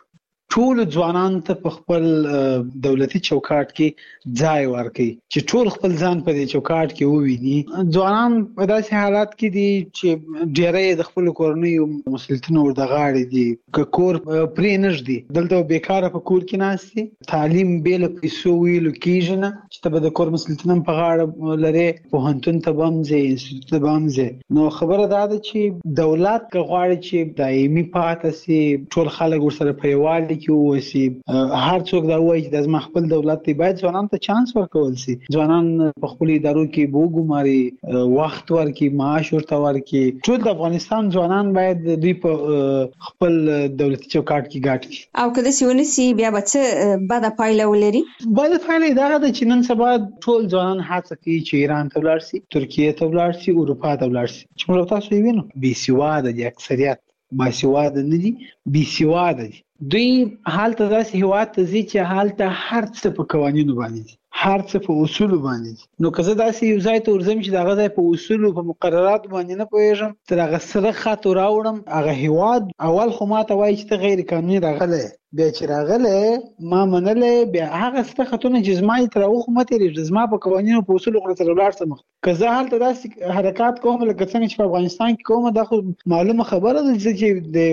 ټول ځوانان ته په خپل دولتي چوکاټ کې ځای ورکړي چې ټول خپل ځان په دې چوکاټ کې وویني. ځوانان په داسې حالات کې دي چې ډېری د خپل کورنیو مسؤلیتونو ورته غاړې دي، که کور پرې نږدي دلته بیکاره په کور کې ناست دي، تعلیم بې له پیسو ویلو کېږي نه چې ته به د کور مسؤلیتونه په غاړه لرې، پوهنتون ته به هم ځې، انسټیټوت ته به هم ځې. نو خبره دا ده چې دولت که غواړي چې دایمي پاتې سي، ټول خلک ورسره په یووالي کې واوسي، هر څوک دا وایي چې دا زما خپل دولت دی، باید ځوانانو ته چانس ورکول سي. ځوانان په خپلو ادارو کې به وګماري، وخت ورکړي، معاش ورته ورکړي. ټول د افغانستان ځوانان باید دوی په خپل دولتي چوکاټ کې ګډ کړي. او که داسې ونه سي بیا به څه بده پایله ولري؟ بده پایله یې دغه ده چې نن سبا ټول ځوانان هڅه کوي چې ایران ته ولاړ سي، ترکیې ته ولاړ سي، اروپا ته ولاړ سي، چې موږ تاسو یې وینو بې سواده دي، اکثریت باسواده نه دي، بې سواده دي. دوی هلته داسې هېواد ته ځي چې هلته هر څه په قوانینو باندې دي، هر څه په اصولو باندې دي. نو که زه داسې یو ځای ته ورځم چې د هغه ځای په اصولو په مقرراتو باندې نه پوهېږم، تر هغه سره خط راوړم، هغه هېواد اول خو ماته وایي چې ته غیر قانوني راغلی، بیا چې راغلی ما منلی، بیا هغه سره خطونه چې زما یې تر هغو خو مه تېرېږي، زما په قوانینو په اصولو خو سره ولاړ شه مخ. که زه هلته داسې حرکات کوم لکه څنګه چې په افغانستان کې کوم، دا خو معلومه خبره ده چې د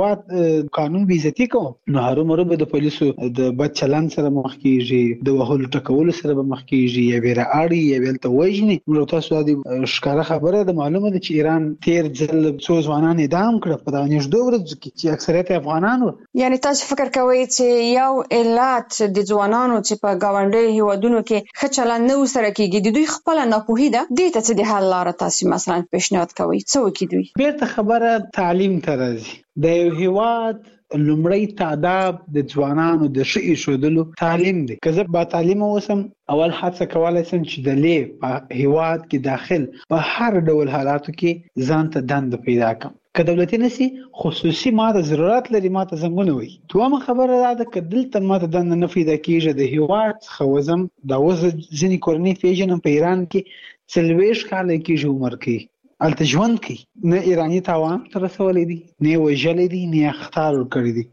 هېواد قانون بې عزتي کوم، نو هرومرو به د پولیسو د بد چلند سره مخ کېږي، د وهلو ټکولو سره به مخ کېږي، یا به رااړي یا به هلته وژني. موږ تاسو دا د ښکاره خبره ده، معلومه ده چې ایران تېر ځل څو ځوانان اعدام کړه په دغه نږدې ورځو کې چې اکثریت افغانان وو. یعنې تاسو فکر کوئ چې یو علت د ځوانانو چې په ګاونډیو هېوادونو کې ښه چلند نه ورسره کېږي د دوی خپله ناپوهي ده؟ دې ته څه د حل لاره تاسو مثلا پیشنهاد کوئ؟ څه وکړي دوی؟ بېرته خبره تعلیم ته راځي. د یو هېواد لومړی تعداد د ځوانانو د ښه ایښودلو تعلیم دی. که زه با تعلیمه اوسم، اول هڅه کولی شم چې د لې په هېواد کې داخل په هر ډول حالاتو کې ځان ته دنده پیدا کړم. که دولتي نشي، خصوصي ماته ضرورت لري ماته زنګونه وي. دومره خبره دا ده که دلته ماته دنده نه پیدا کېږي، د هېواد څخه وځم، دا اوس ځینې کورنۍ پېژنم په ایران کې څلوېښت کاله کېږي عمر کوي، هلته ژوند کوي، نه ایراني تاوان ته رسولی دی، نه یې وژلی دی، نه یې اخطار ورکړی دی،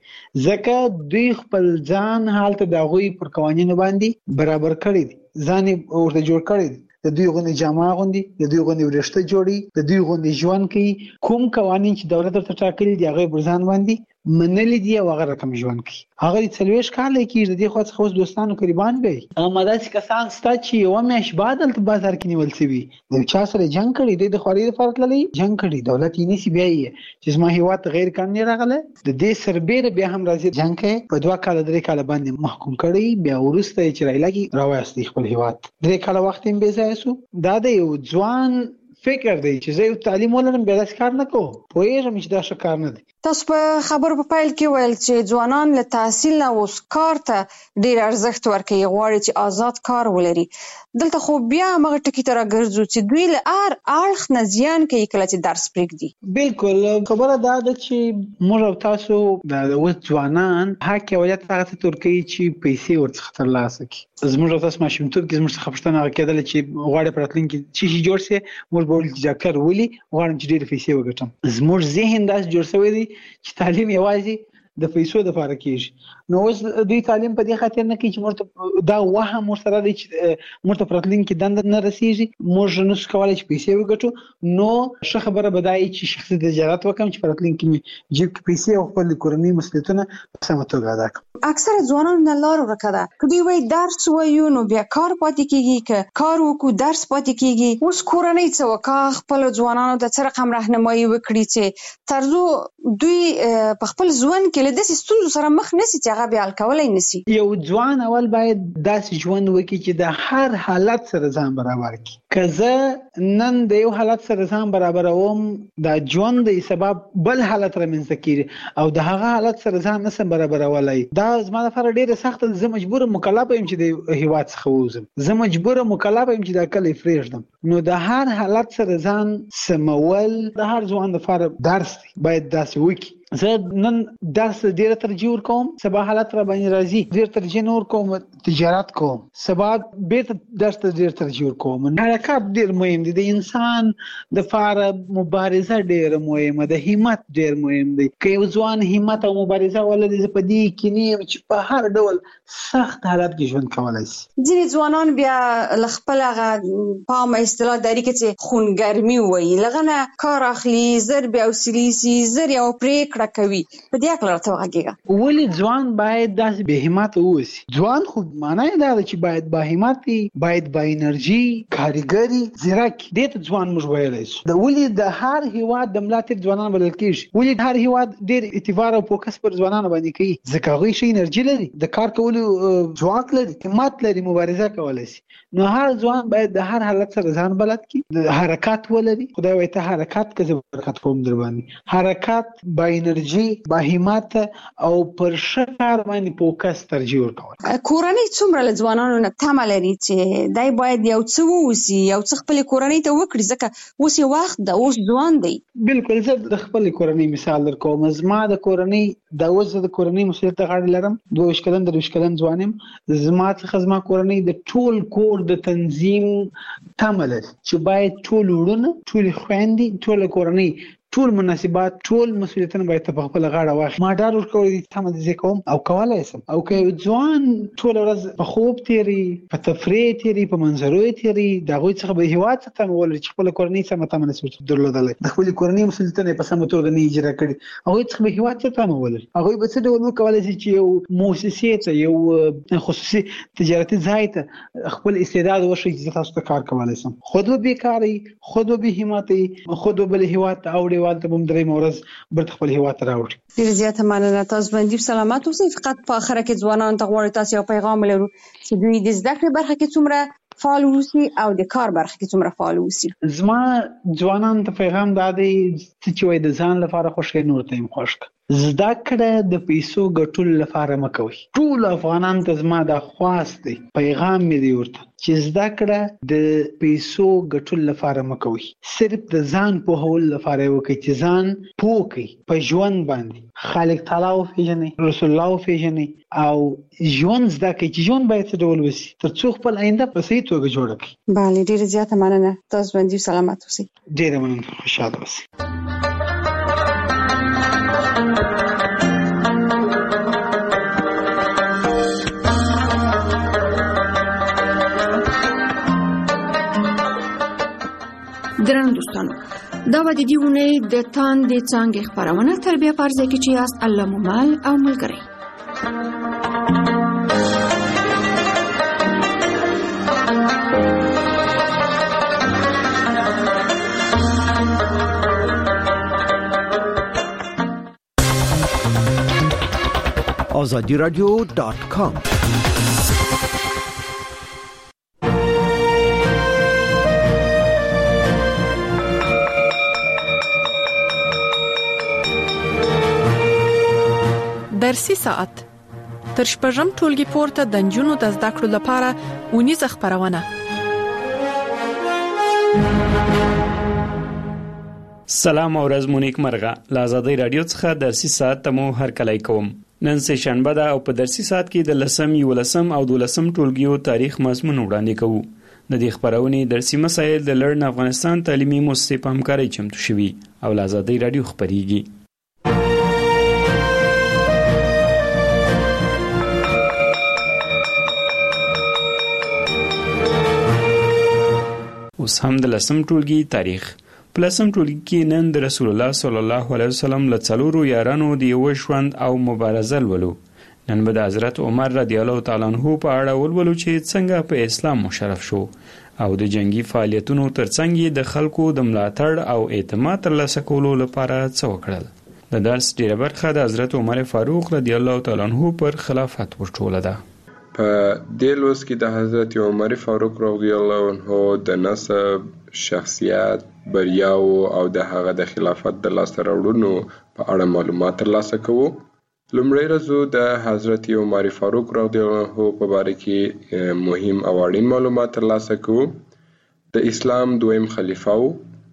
ځکه دوی خپل ځان هلته د هغوی پر قوانینو باندې برابر کړی دی، ځان یې ورته جوړ کړی دی. د دوی غوندې جامه اغوندي، د دوی غوندې وریښته جوړي، د دوی غوندې ژوند کوي. کوم قوانین چې دولت ورته ټاکلي دي هغه یې پر ځان باندې منلي دي او هغه رقم ژوند کوي. هغه یې څلوېښت کاله کېږي، د دې خوا څخه اوس دوستانو قریبان به وي. اما داسې کسان شته چې یوه میاشت بعد هلته بازار کې نیول شوي، د یو چا سره جنګ کړی، دوی د خوارۍ دپاره تللی جنګ کړي، دولت یې نیسي، بیا یې چې زما هېواد ته غیر قانوني راغلی، د دې سربیره بیا هم راځي جنګ کوي، په دوه کاله درې کاله باندې محکوم کړی، بیا وروسته یې چې رایلګي راوایستی خپل هېواد. درې کاله وخت یې بې ځایه شو. دا د یو ځوان فکر دی چې زه یو تعلیم ولرم بیا داسې کار نه کوم، پوهېږم چې دا ښه کار نه دی. تاسو په خبرو په پیل کې ویل چې ځوانان له تحصیل نه اوس کار ته ډېر ارزښت ورکوي، غواړي چې آزاد کار ولري. دلته خو بیا همغه ټکي ته راګرځو چې دوی له هر اړخ نه زیان کوي کله چې درس پرېږدي. بالکل خبره دا ده چې موږ او تاسو د اوس ځوانان حق اولت هغه ته ورکوي چې پیسې ورڅخه ترلاسه کړي. زموږ او تاسو ماشومتوب کې زموږ څخه پوښتنه هغه کېدله چې غواړې په راتلونکي کې څه شي جوړ سي، موږ به ویل چې ډاکټر ولي غواړم چې ډېرې پیسې وګټم. زموږ ذهن داسې جوړ شوی دی چې تعلیم یوازې د پیسو دپاره کېږي. نو اوس دوی تعلیم په دې خاطر نه کوي چې موږ دا وهم ورسره دی چې موږ ته په راتلونکي کې دنده نه رسېږي، موږ نشو کولی چې پیسې وګټو. نو ښه خبره به دا وي چې شخصي تجارت وکړم چې په راتلونکي کې جیب کې پیسې او خپل کورنۍ مسؤلیتونه په سمه توګه ادا کړم. اکثره ځوانانو نه لار ورکه ده، که دوی وایي درس ووایو نو بیا کار پاتې کېږي، که کار وکړو درس پاتې کېږي. اوس کورنۍ څه وکړه، خپلو ځوانانو ته څه رقم رهنمایي وکړي چې تر څو دوی په خپل ژوند کې له داسې ستونزو سره مخ نشي چې هغه بیا حل کولی نشي. یو ځوان اول باید داسې ژوند وکړي چې د هر حالت سره ځان برابر کړي. که زه نن د یو حالت سره ځان برابروم، دا ژوند د سبب بل حالت رامنځته کېږي او د هغه حالت سره ځان نشم برابرولی، دا زما لپاره ډېره سخته ده. زه مجبوره مکلفه یم چې د هېواد څخه ووځم، زه مجبوره مکلفه یم چې دا کلی پرېږدم. نو د هر حالت سره ځان سمول د هر ځوان لپاره درس دی، باید داسې وکړي. زه نن درس ډیر ترجیح ورکوم، سبا حالت را باندې راځي ډیر ترجیح نور کوم، تجارت کوم، سبا بیرته درس ته ډیر ترجیح ورکوم. حرکت ډیر مهم دی، د انسان د فاره مبارزه ډیر مهمه ده، همت ډیر مهم دی. که یو ځوان همت او مبارزه ولري په دې کې نیم چې په هر ډول سخت حالت کې ژوند کولای شي. ځینې ځوانان بیا له خپل هغه پام اصطلاح داري کې چې خونګرمي وایي لغنه کار اخلي، زر بیا حوصلې سي، زر یو پرېکړه کوي. په دې اړه راته وغږیږه. ولې ځوان باید داسې بې همت اوسي؟ ځوان خو معنی دا ده چې باید با همت وي، باید با انرژي، کارګري، ځیرک. دې ته ځوان موږ ویلی شو. د ولې د هر هیواد د ملا تیر ځوانان بلل کېږي؟ ولې هر هیواد ډېر اعتبار او فوکس پر ځوانانو باندې کوي؟ ځکه هغوی ښه انرژي لري، د کار کولو ځواک لري، همت لري، مبارزه کولی شي. نو هر ځوان باید د هر حالت سره ځان بلد کړي، د حرکت ولري. خدای وایي ته حرکت که زه برکت کوم در باندې. حرکت، با انرژي، با همت او پر ښه کار باندې فوکس ترجیح ورکول. کورنۍ څومره له ځوانانو نه تمه لري چې دی باید یو څه ووسي، یو څه خپلې کورنۍ ته وکړي، ځکه اوس یې وخت ده، اوس ځوان دی. بالکل. زه د خپلې کورنۍ مثال در کوم. زما د کورنۍ دا اوس زه د کورنۍ مسؤلیت ته غاړه لرم، دوه ویشت کلن درویشت کلن ځوان یم. زما څخه زما کورنۍ د ټول کور د تنظیم تمه لري چې باید ټول وروڼه، ټولې خویندې، ټوله کورنۍ، ټول مناسبات، ټول مسؤلیتونه باید په خپل غاړه واخلي. ما ډاډ ورکولی دی تمه دې زه کوم او کولی شم. او که یو ځوان ټوله ورځ په خوب تېري، په تفریح تېري، په منظرو یې تېري، د هغوی څخه به هېواد څخه تمه ولري چې خپله کورنۍ سمه تمه نشي درلودلی، د خپلې کورنۍ مسؤلیتونه یې په سمه توګه نه اجرا کړي، هغوی څخه به هېواد څخه تمه ولري. هغوی به څه ډول وکولی شي چې یو مؤسسې ته، یو خصوصي تجارتي ځای ته خپل استعداد وښیي چې زه تاسو ته کار کولی شم. خود به بېکاره وي، خود به بې همته وي، خود به بل هېواد ته اوړي، والته به هم درېیمه ورځ بیرته خپل هېواد ته راوړي. ډېره زیاته مننه. تاسو باندې سلامت اوسئ. فقط په اخره کې ځوانانو ته غواړو تاسو یو پیغام ولرو چې دوی د زده کړې برخه کې څومره فعال اوسي او د کار برخه کې څومره فعال اوسي. زما ځوانانو ته پیغام دا دی چې وایي د ځان لپاره خوښ کړئ، نور ته هم خوښ کړه. زده کړه د پیسو ګټلو لپاره مه کوئ. ټول افغانانو ته زما دا خواست دی، پیغام مې دی ورته چې زده کړه د پیسو ګټلو لپاره مه کوئ، صرف د ځان پوهولو لپاره یې وکړئ چې ځان پوه کړئ په ژوند باندې، خالق تعالی وپېژنئ، رسول الله وپېژنئ او ژوند زده کړئ چې ژوند باید څه ډول وشي تر څو خپل آینده په صحیح توګه جوړه کړئ. بله، ډېره زیاته مننه. تاسو باندې سلامت اوسئ. ډېره مننه. خوشحاله اوسئ. درنو دوستانو، دا به د دې اونۍ د تاندې څانګې خپرونه تر بیا په ځای کې چې یاست الله مو مل او ملګری. آزادی رادیو دات کام درسي ساعت تر شپږم ټولګي پورته د نجونو د زده کړو لپاره اونیزه خپرونه. سلام او ورځ مو نیک مرغه. له آزادۍ رادیو څخه درسي ساعت ته مو هرکلی کوم. نن سه شنبه ده او په درسي ساعت کې د لسم، یولسم او دولسم ټولګیو تاریخ مضمون وړاندې کوو. د دې خپرونې درسي مسایل د لړن افغانستان تعلیمي مؤسسې په همکارۍ چمتو شوي او له آزادۍ رادیو خپرېږي. اوس هم د لسم ټولګي تاریخ. په لسم ټولګي کې نن د رسول الله صلی الله علیه وسلم له څلورو یارانو د یو ژوند او مبارزه ولولو. نن به د حضرت عمر رضی الله تعالی عنہ په اړه ولولو چې څنګه په اسلام مشرف شو او د جنگي فعالیتونو ترڅنګ د خلکو د ملاتړ او اعتماد ترلاسه کولو لپاره څه وکړل. د درس ډیره برخه د حضرت عمر فاروق رضی الله تعالی عنہ پر خلافت ورټوله ده. په دې لوست کې د حضرت عمر فاروق رضی الله عنه د نسب، شخصیت، بریاو او د هغه د خلافت د لاسته راوړنو په اړه معلومات ترلاسه کوو. لومړی رزو د حضرت عمر فاروق رضی الله عنه په باره کې مهم او اړین معلومات ترلاسه کوو. د اسلام دویم خلیفه و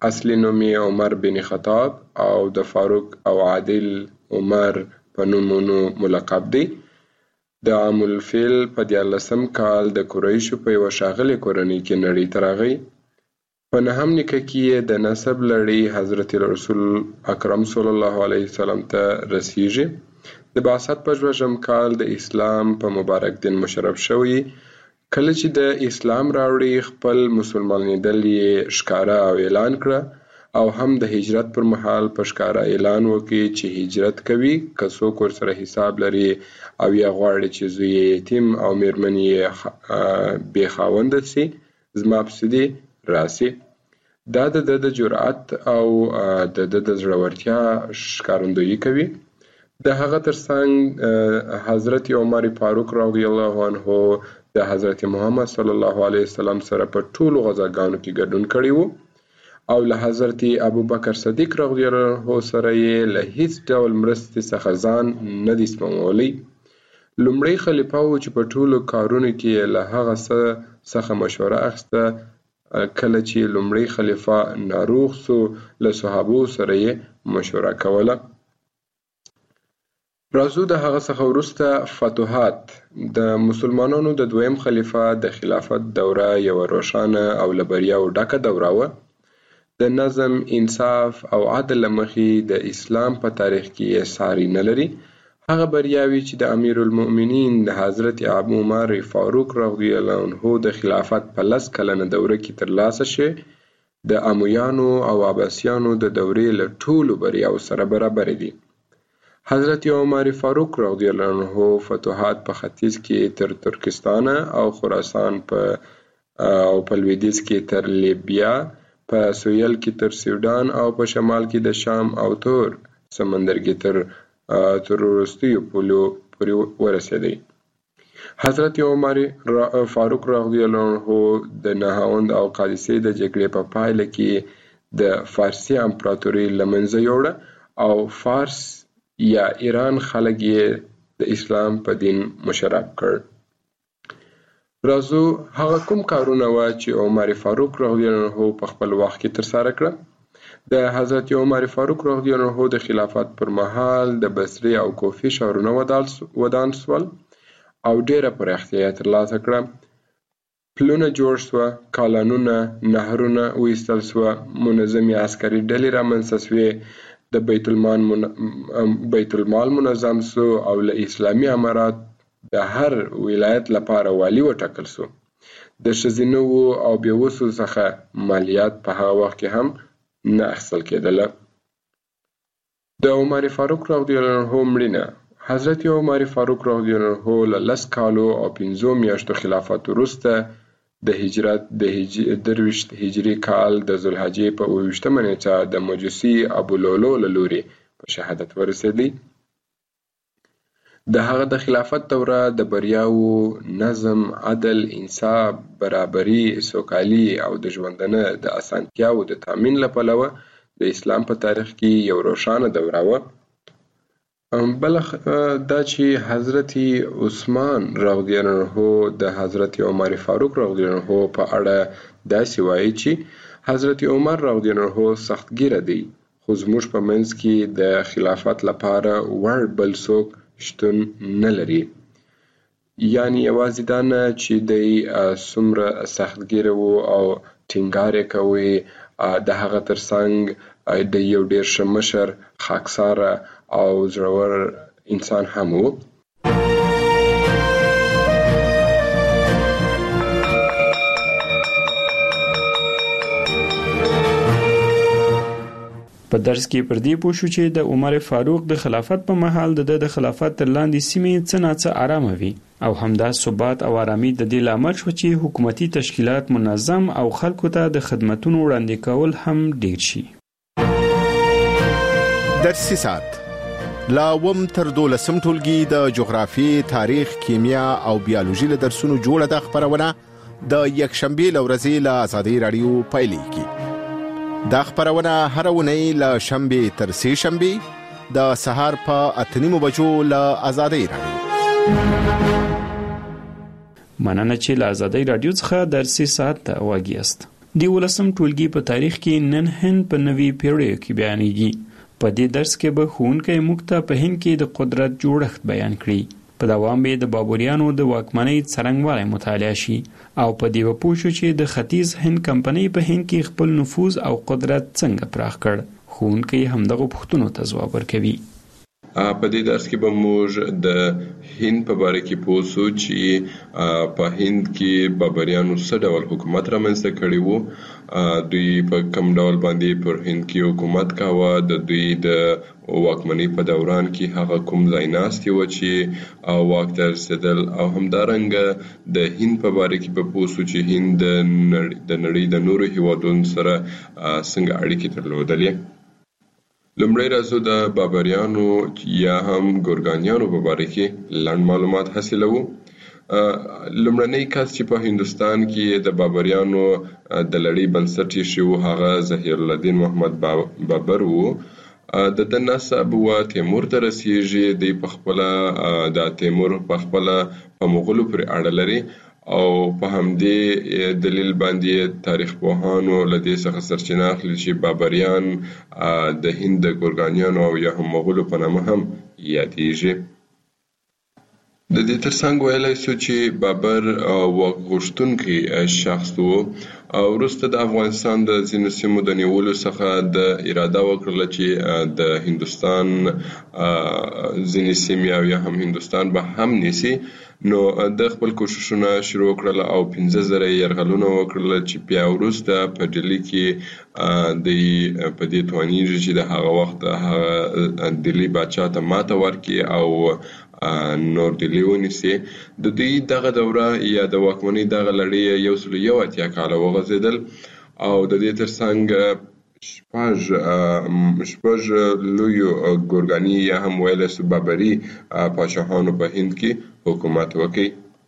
اصلي نوم یې عمر بن خطاب او د فاروق او عادل عمر په نومونو ملقب دی. د عام الفیل په دیارلسم کال د قریشو په یوه ښاغلې کورنۍ کې نړۍ ته راغی. په نهم نیکه کې یې د نسب لړۍ حضرت رسول اکرم صلی الله علیه وسلم ته رسیږي. د بعثت په شپږم کال د اسلام په مبارک دین مشرف شوی. کله چې د اسلام راوړي خپل مسلمانېدل یې ښکاره او اعلان کړه او هم د هجرت پر مهال په ښکاره اعلان وکړي چې هجرت کوي، که څوک ورسره حساب لري او یا غواړي چې زوی یې یتیم او میرمن یې بې خاونده سي، زما پسې دې راسي. دا د ده د جرأت او د ده د زړورتیا ښکارندویي کوي. د هغه ترڅنګ حضرت عمر فاروق رضی الله عنه د حضرت محمد صلی الله علیه وسلم سره په ټولو غزاګانو کې ګډون کړی و او له حضرت ابوبکر صدیق رضی الله عنه سره یې له هیڅ ډول مرستې څخه ځان نه دی سپمولی. لومړی خلیفه و چې په ټولو کارونو کې له هغه څخه مشوره اخیسته. کله چې لومړی خلیفه ناروغ سو، له صحابو سره یې مشوره کوله. راځو د هغه څخه وروسته فتوحات. د مسلمانانو د دویم خلیفه د خلافت دوره یوه روښانه او له بریاوو ډکه دوره وه. د نظم، انصاف او عدل له مخې د اسلام په تاریخ کې یې ساری نه لري. هغه بریاوې چې د امیر المؤمنین د حضرت ابو عمر فاروق رضی الله عنه د خلافت په لس کلنه دوره کې ترلاسه شوې د امویانو او عباسیانو د دورې له ټولو بریاوو سره برابر دي. حضرت عمر فاروق رضی الله عنه فتوحات په ختیځ کې تر ترکستان او خراسان په او په لویدیځ کې تر لیبیا، په سویل کې تر سوډان او په شمال کې د شام او تور سمندر کې تر تر وروستیو پولو پورې ورسېدی. حضرت عمر فاروق رضی الله عنه د نهاوند او قادسیې د جګړې په پایله کې د فارسي امپراتورۍ له منځه یوړه او فارس یا ایران خلک یې د اسلام په دین مشرف کړ. راځو هغه کوم کارونه وه چې عمر فاروق رضی الله عنه په خپل وخت کې ترسره کړه. د حضرت عمر فاروق رضی الله عنه د خلافت پر مهال د بصرې او کوفې ښارونه ودان سول او ډېره پراختیا یې ترلاسه کړه. پلونه جوړ سوه، کالانونه، نهرونه وایستل سوه، منظمې عسکري ډلې رامنځته سوې، د بیت المال من... بیت المال منظم سو او له اسلامي امارات د هر ولایت لپاره والی وټاکل سو. د ښځینه او بېوسو څخه مالیات په هغه وخت کې هم نه اخیستل کېدله. د عمر فاروق رضی الله عنه مړینه. حضرت عمر فاروق رضی الله عنه له لس کالو او پنځو میاشتو خلافت وروسته د هجرت د درویشت هجري کال د ذوالحجې په اووه ویشتمه نېټه د مجوسي ابولولو له لوري په شهادت ورسېدی. د هغه د خلافت دوره د بریاوو، نظم، عدل، انصاف، برابري، سوکالي او د ژوندانه د اسانتیاوو د تامین له پلوه د اسلام په تاریخ کې یو روښانه دوره وه. بله دا چې حضرت عثمان رضی الله عنه د حضرت عمر فاروق رضی الله عنه په اړه داسې وایي چې حضرت عمر رضی الله عنه سختګیره دی، خو زموږ په منځ کې د خلافت لپاره وړ بل څوک شتون نه لري. یعنی یوازې دا نه چې دی څومره سختګیره و او ټینګار یې کوي، د هغه ترڅنګ د یو ډېر ښه مشر، خاکساره او زړور انسان هم و. په درس کې پر دې پوه شو چې د عمر فاروق د خلافت په مهال د د خلافت تر لاندې سیمې څه ناڅه آرامه وي او همدا ثبات او آرامي د دې لامل شو چې حکومتي تشکیلات منظم او خلکو ته د خدمتونو وړاندې کول هم ډیر شي. درسي ساعت لا وم تر دولسم ټولګي د جغرافي، تاریخ، کیمیا او بیولوژي له درسونو جوړه د خبرونه د یکشنبه لورځي له آزادۍ رادیو پایلیږي. دا خبرونه هر ونی له شنبه تر سه شنبه د سهار په اتنیمو بجو له آزادۍ رادیو. مننه چې له آزادۍ رادیو څخه درسي ساعت ته واګیاست. د ولسم ټولګي په تاریخ کې نن هند په نوي پیړیو کې بیانېږي. په دې درس کې به ښوونکی موږ ته په هند کې د قدرت جوړښت بیان کړي. په دوام به د بابریانو د واکمنۍ څرنګوالی مطالعه شي او په دې به پوه شو چې د ختیځ هند کمپنۍ په هند کې خپل نفوذ او قدرت څنګه پراخ کړ. ښوونکی همدغه پوښتنو ته ځواب ورکوي. په دې درس کې به موږ د هند په باره کې پوه شو چې په هند کې بابریانو څه ډول حکومت رامنځته کړی وو، دوی په کوم ډول باندې پر هند کې حکومت کاوه، د دوی د واکمنۍ په دوران کې هغه کوم ځای ناستې وه چې واک ته رسېدل، او همدارنګه د هند په باره کې به پوه شو چې هند د نړۍ د نورو هیوادونو سره څنګه اړیکې درلودلې. لومړی راځو د بابریانو یا هم ګورګانیانو په باره کې لنډ معلومات حاصلوو. لومړنی کس چې په هندوستان کې د بابریانو د لړۍ بنسټ ایښی و هغه ظهیر الدین محمد بابر و. د ده نسب و تیمور ته رسیږي. دی په خپله د تیمور په خپله په مغولو پورې اړه لري او په همدې دلیل باندې تاریخ پوهانو له دې څخه سرچینه اخلي چې بابریان د هند د ګورګانیانو او یا هم مغولو په نامه هم یادېږي. د دې ترڅنګ ویلی سو چې بابر واک غوښتونکی شخص و. وروسته د افغانستان د ځینو سیمو د نیولو څخه د اراده وکړله چې د هندوستان ځینې سیمې او یا هم هندوستان به هم نیسي. نو د خپل کوششونه شروع کړل او پنځه زره یرغلونه وکړل چې بیا وروسته په ډیلي کې د په دې توانیږي چې د هغه وخت هغه ډیلي باچا ته ماته ورکړي او نور ډیلي ونیسي. د دوی دغه دوره یا د واکمنۍ دغه لړۍ یو سل یو اتیا کاله وغځېدل او د دې ترڅنګ شپږ شپږ لویو ګورګاني یا هم ویلی سو بابري پاچاهانو په هند کې حکومت وکړي.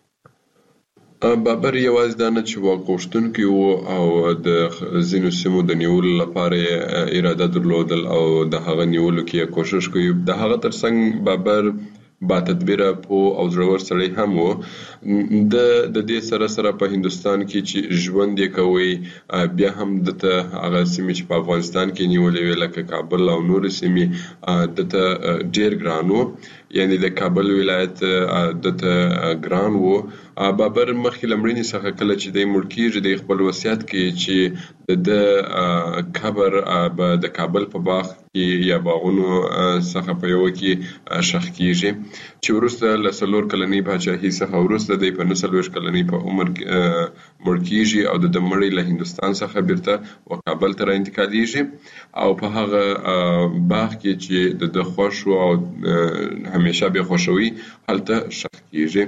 بابر یوازې دا نه چې واک غوښتونکی و او د ځینو سیمو د نیولو لپاره یې اراده درلودل او د هغه نیولو کې یې کوشش کوي. د هغه ترڅنګ بابر با تدبیره پوه او زړور سړی هم و. د د دې سره سره په هندوستان کې چې ژوند یې کوي بیا هم دته هغه سیمې چې په افغانستان کې نیولې وې لکه کابل او نورې سیمې دته ډېر ګران و، یعنی د کابل ولایت دته ګران و. بابر مخکې له مړینې څخه کله چې دی مړ کېږي دی خپل وصیت کوي چې د ده قبر به د کابل په باغ کې یا باغونو څخه په یوه کې ښخ کېږي چې وروسته له څلور کلنۍ پاچاهۍ څخه وروسته دی په نهه څلوېښت کلنۍ په عمر مړ کېږي او د ده مړی له هندوستان څخه بیرته و کابل ته را انتقالېږي او په هغه باغ کې چې د ده خوښ و او همیشه به خوښوي هلته ښخ کېږي.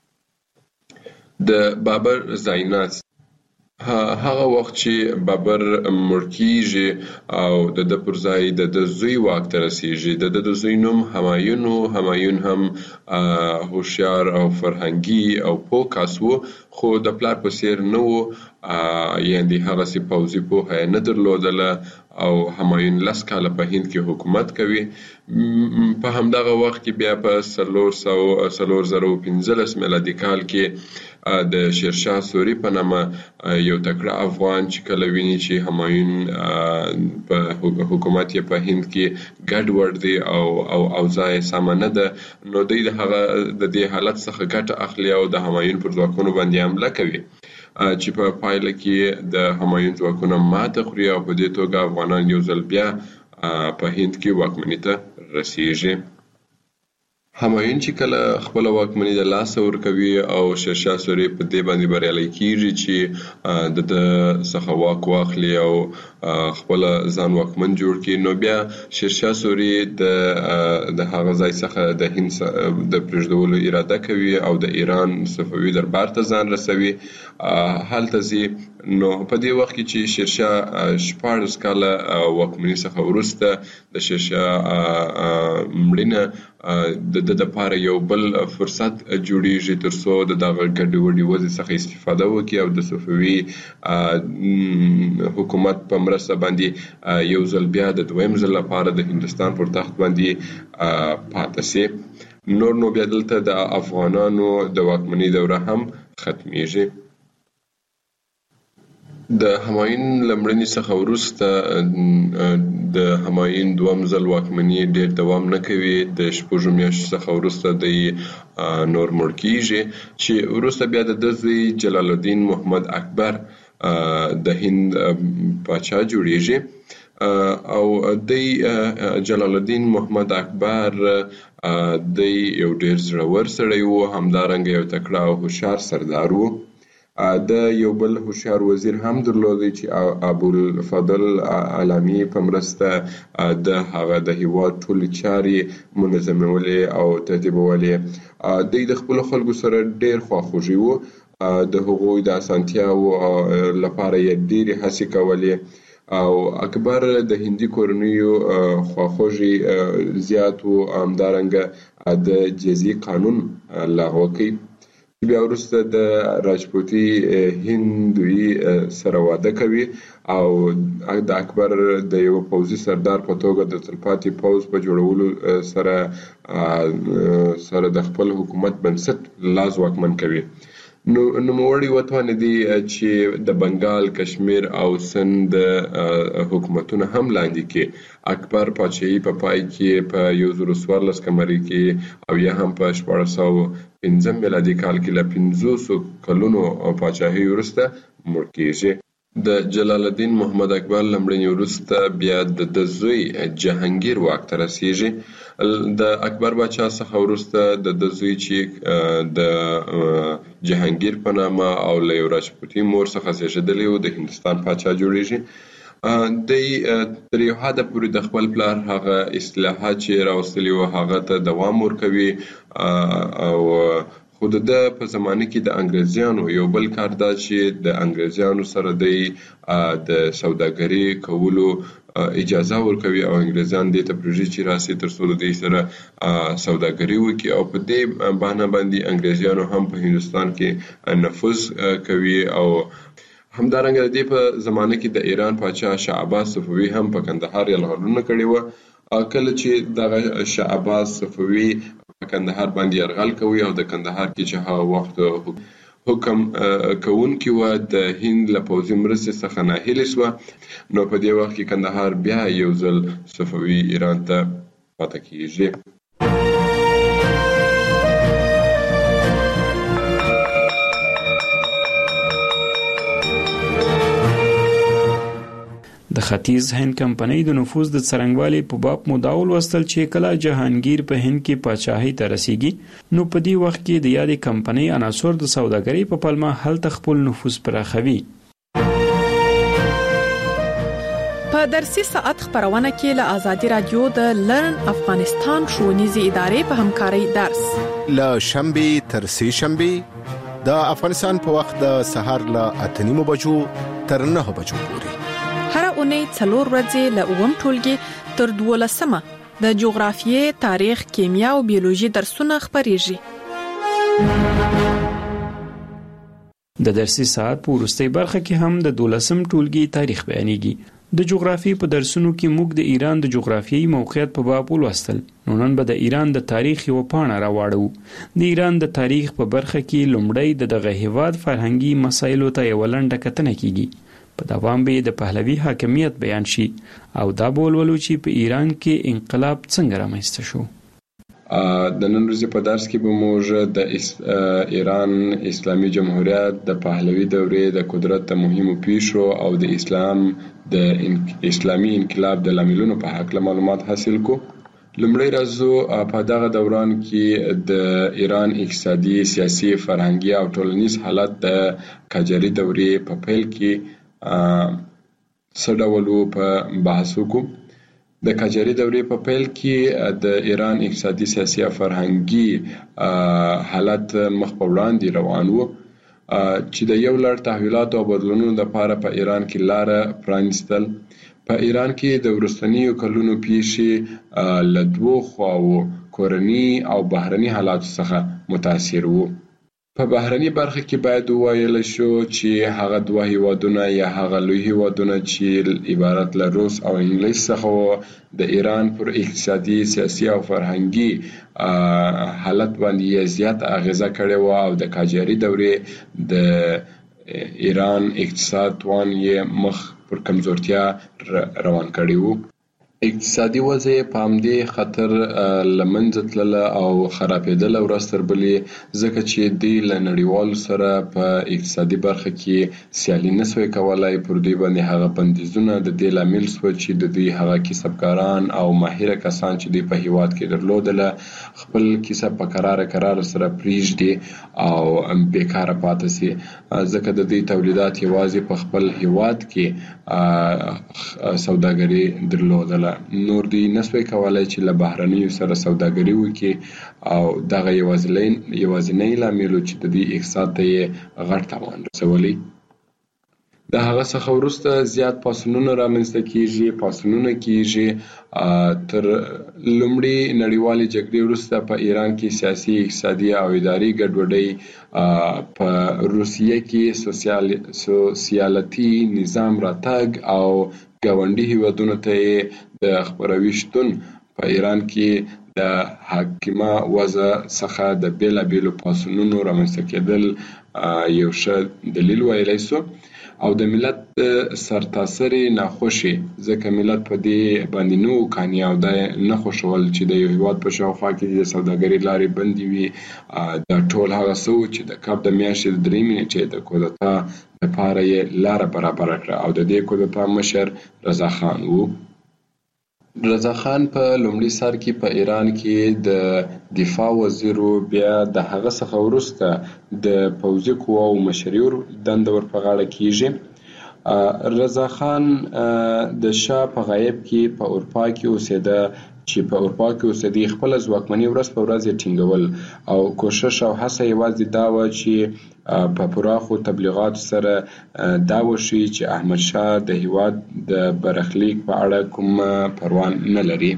د بابر ځایناست هغه وخت چې بابر مړ کېږي او د ده پر ځای د ده زوی واک ته رسېږي. د ده د زوی نوم همایون و. همایون هم هوښیار او فرهنګي او پوه کس و خو د پلار په څېر نه و، یعنې هغسې پوځي پوهه یې نه درلودله او همایون لس کاله په هند کې حکومت کوي. په همدغه وخت کې بیا په څلور سوه څلور زره او پنځلس میلادي کال کې د شیرشاه سوري په نامه یو تکړه افغان چې کله ویني چې همایون په حکومت یې په هند کې ګډوډ دی او او اوضاع یې سمه نه ده، نو دوی د هغه د دې حالت څخه ګټه اخلي او د همایون پر ځواکونو باندې حمله کوي چې په پایله کې د همایون ځواکونه ماته خوري او په دې توګه افغانان یو ځل بیا په هند کې واکمنۍ ته رسېږي. همایون چې کله خپل واکمنۍ د لاسه ورکوي او شیرشاه سوري په دې باندې بریالی کېږي چې د ده څخه واک واخلي او خپل ځان واکمن جوړ کړي، نو بیا شیرشاه سوري د د هغه ځای څخه د هند د پرېږدولو اراده کوي او د ایران صفوي دربار ته ځان رسوي. هلته ځي. نو په دې وخت کې چې شیرشاه شپاړس کاله واکمنۍ څخه وروسته د شیرشاه مړینه د د دپاره یو بل فرصت جوړیږي تر څو د دغه ګډوډې وضع څخه استفاده وکړي او د صفوي حکومت په مرسته باندې یو ځل بیا د دویم ځل لپاره د هندوستان پر تخت باندې پاتې سي. نور نو بیا دلته د افغانانو د واکمنۍ دوره هم ختمیږي. د همایون لمړني څخه وروسته د همایون دوم ځل واکمني ډېر دوام نه کوي. د شپږو میاشتو څخه وروسته د نور مړ کیږي چې وروسته بیا د زوی جلال الدین محمد اکبر د هند پاچا جوړیږي او د جلال الدین محمد اکبر د یو ډېر زړور سړی وو، همدارنګه یو تکړه او هوښیار سردار وو. د یو بل هوښیار وزیر هم درلودی چې ابوالفضل علامي په مرسته د هغه د هیواد ټولې چارې منظمولې او ترتیبولې. دوی د خپلو خلکو سره ډېر خواخوږي وو، د هغوی د اسانتیاو لپاره یې ډېرې هڅې کولې او اکبر د هندي کورنیو خواخوږي زیات وو. همدارنګه د جزیې قانون لغوه کړ چې بیا وروسته د راجپوتي هندوی سره واده کوي او د اکبر د یو پوځي سردار په توګه د تلپاتې پوځ په جوړولو سره سره د خپل حکومت بنسټ لاس واکمن کوي. نو نوموړي وتوانېدي چې د بنګال، کشمیر او سند حکومتونه هم لاندې کړي. اکبر پاچاهي په پای کې په یو زر څوارلس قمري کې او یا هم په شپاړس سوه پنځم میلادي کال کې له پنځوسو کلونو پاچاهي وروسته مړ کیږي. د جلال الدین محمد اکبر لمړني وروسته بیا د زوی جهانګیر واک ته رسیږي. د اکبر باچا څخه وروسته د زوی چې د جهانګیر په نامه او له یو راجپوتي مور څخه زیږېدلی و د هندوستان پاچا جوړیږي. دی تر یو حده پورې د خپل پلار هغه اصلاحات چې راوستلي و هغه ته دوام ورکوي او خو د په زمانه کې د انګریزیانو یو بل کار دا چې د انګریزیانو سره دی د سوداګري کولو اجازه ورکوي او انګریزان دې ته پرېږدي چې راسي تر څو د دې سره سوداګري وکړي او په دې بهانه باندې انګریزیانو هم په هندوستان کې نفوذ کوي. او همدارنګه د دې په زمانه کې د ایران پاچا شاه عباس صفوي هم په کندهار یرغلونه کړي وو. کله چې دغه شاه عباس صفوي په کندهار باندې یرغل کوي او د کندهار کې چې هغه وخت حکم کوونکی و د هند له پوځي مرستې څخه ناهیلې شوه، نو په دې وخت کې کندهار بیا یو ځل صفوي ایران ته پاتې کیږي. د ختیځ هند کمپنۍ د نفوذ د څرنګوالي په باب مداول وستل چې کله جهانگیر په هند کې پاچاهي ته رسیږي نو په دې وخت کې د یادې کمپنۍ عناصر د سوداګرۍ په پلمه هلته خپل نفوذ پراخوي. په درسي ساعت خبرونه کې له آزادي رادیو د لرن افغانستان ښوونیزې ادارې په همکارۍ درس له شنبه تر سه شنبه د افغانستان په وخت د سهار له اته نیمو بجو تر نه بجو پورې هر اونۍ څلور ورځې له اووم ټولګي تر دولسمه د جغرافیې، تاریخ، کیمیا او بیولوژي درسونه خبريږي. د درسي ساعت په وروستۍ برخه کې هم د دولسم ټولګي تاریخ بیانېږي. د جغرافي په درسونو کې موږ د ایران د جغرافیایي موقعیت په باب ولوستل. نو نن به د ایران د تاریخ یو پاڼه راوړو. د ایران د تاریخ په برخه کې لومړی د دغه هیواد فرهنګي مسایلو ته یو لنډه کتنه کیږي. په دوام به د پهلوي حاکمیت بیان شي او دا بولولو چې په ایران کې انقلاب څنګه رامنځته شو. د نن ورځې په درس کې به موږ د ایران اسلامي جمهوریت د پهلوي دورې د قدرت د مهمو پیښو او د اسلام د اسلامي انقلاب د لاملونو په اړه معلومات حاصل کو. لومړی راځو په دغه دوران کې د ایران اقتصادي، سیاسي، فرهنګي او ټولنیز حالت د قاجاري دورې په پیل کې څه ډول وو په بحث وکړو. د قاجاري دورې په پیل کې د ایران اقتصادي، سیاسي او فرهنګي حالت مخ په وړاندې روان وو چې د یو لړ تحولاتو او بدلونونو لپاره په ایران کې لاره پرانیستل. په ایران کې د وروستنیو کلونو پیښې له دوو خواوو کورني او بهرني حالاتو څخه متاثر وو. په بهرني برخه کې باید وویل شو چې هغه دوه هیوادونه یا هغه لوی هیوادونه چې عبارت له روس او انګلیس څخه د ایران پر اقتصادي، سیاسي او فرهنګي حالت باندې زیات اغیزه کړې و او د قاجاري دورې د ایران اقتصاد توان یې مخ پر کمزورتیا روان کړی وو. اقتصادي وضع په همدې خطر لمنځه تلله او خرابېدله ورځ تر بلې، ځکه چې دوی له نړیوالو سره په اقتصادي برخه کې سیالي نسوی کولای. پر دوی باندې هغه بندیزونه د دې لامل سوه چې د دوی هغه کسبګاران او ماهره کسان چې دوی په هیواد کې درلودله خپل کسب په قراره قراره سره پریږدي او بیکاره پاتې سي، ځکه د دوی تولیدات یوازې په خپل هیواد کې سوداګري درلودله. نور دوی نسوی کولای چې له بهرنیو سره سوداګري وکړي او دغه یوازینی لامل چې د دوی اقتصاد ته یې غټ تاوان رسولی. د هغه څخه وروسته زیات پاڅونونه رامنځته کیږي پاڅونونه کیږي تر لومړۍ نړیوالې جګړې وروسته په ایران کې سیاسي، اقتصادي او اداري ګډوډۍ، په روسیه کې سوسیال سوسیالتي نظام راتګ او ګاونډي هیوادونو ته د خپروي شتون په ایران کې د حاکمه وضع څخه د بیلابیلو پاڅونونو رامنځته کېدل یو ښه دلیل ویلی سو، او د ملت سرتاسري ناخوشي، ځکه ملت په دې باندې نو کاني او د نه خوشول چې د یو هیواد په شاوخوا کې د سوداګرۍ لارې بندې وي. د ټول هغه څه چې د کب د میاشتې د درې نیټې د کودتا لپاره یې لاره برابره کړه، او د دې کودتا مشر رضا خان وو. رضا خان په لومړي سر کې په ایران کې د دفاع وزیر و، بیا د هغه څخه وروسته د پوځي قواو مشري دنده ور په غاړه کیږي. رضا خان د شاه په غایب کې په اروپا کې اوسېده، چې په اروپا کې اوسېدی خپل ځواکمني ورځ په ورځ یې ټینګول، او کوشش او هڅه یوازې دا وه چې په پراخو تبلیغاتو سره دا وشي چې احمد شاه د هیواد د برخلیک په اړه کوم پروا نه لري.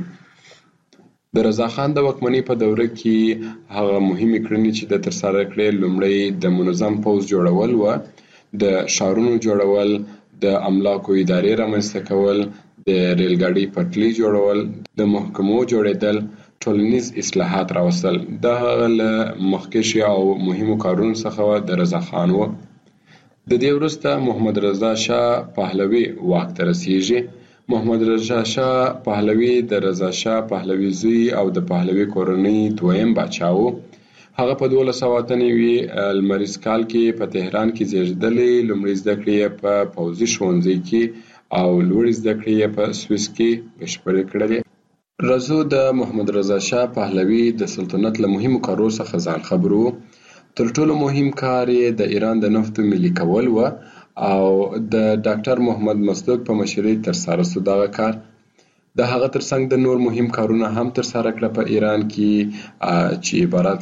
د رضا خان د واکمنۍ په دوره کې هغه مهمې کړنې چې د ترسره کړې، لومړی د منظم پوځ جوړول و، د ښارونو جوړول، د املاکو ادارې رامنځته کول، د ریلګاډۍ پټلۍ جوړول، د محکمو جوړېدل، ټولنیز اصلاحات راوستل. دا هغه له مخکښو او مهمو کارونو څخه د رضا خان و. د دې وروسته محمد رضا شاه پهلوي واک ته رسیږي. محمد رضا شاه پهلوي د رضا شاه پهلوي زوی او د پهلوي کورنۍ دویم باچا و. هغه په دولس سوه اته نوي لمریز کال کې په تهران کې زیږېدلی. لومړۍ زده کړې یې په پوځي ښوونځي کې او لوړې زده کړې یې په سویس کې بشپړې کړلې. رضا د محمد رضا شاه پهلوي د سلطنت له مهمو کارو څخه ځان خبر و. تر ټولو مهم کار یې د ایران د نفتو ملي کول و، او د ډاکټر محمد مصدق په مشرۍ ترسره سو دغه کار. د هغه ترڅنګ د نور مهم کارونه هم ترسره کړه په ایران کې، چې عبارت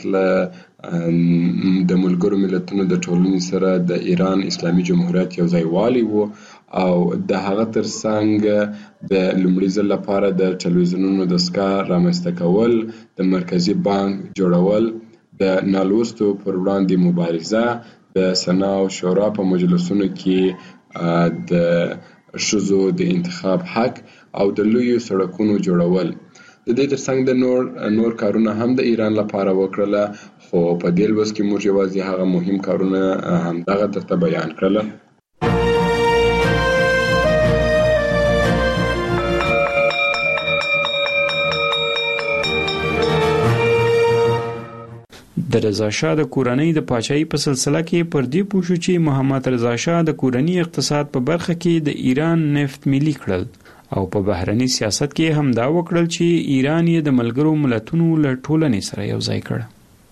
له د ملګرو ملتونو د ټولنې سره د ایران اسلامي جمهوریت یو ځای والی وو، او د هغه ترڅنګ د لومړي ځل لپاره د ټلویزیونونو دستګاه رامنځته کول، د مرکزي بانک جوړول، د نالوستو پر وړاندې مبارزه، د سنا او شورا په مجلسونو کې د ښځو د انتخاب حق او د لویو سړکونو جوړول. د دې ترڅنګ د نور نور کارونه هم د ایران لپاره وکړله، خو په دې لوست کې موږ یوازې هغه مهم کارونه همدغه درته بیان کړله. د رضا شاه د کورنۍ د پاچاهۍ په سلسله کې پر دې پوه شو چې محمد رضا شاه د کورنۍ اقتصاد په برخه کې د ایران نفت ملي کړل، او په بهرني سیاست کې هم دا وکړل چې ایران یې د ملګرو ملتونو له ټولنې سره یو ځای کړ.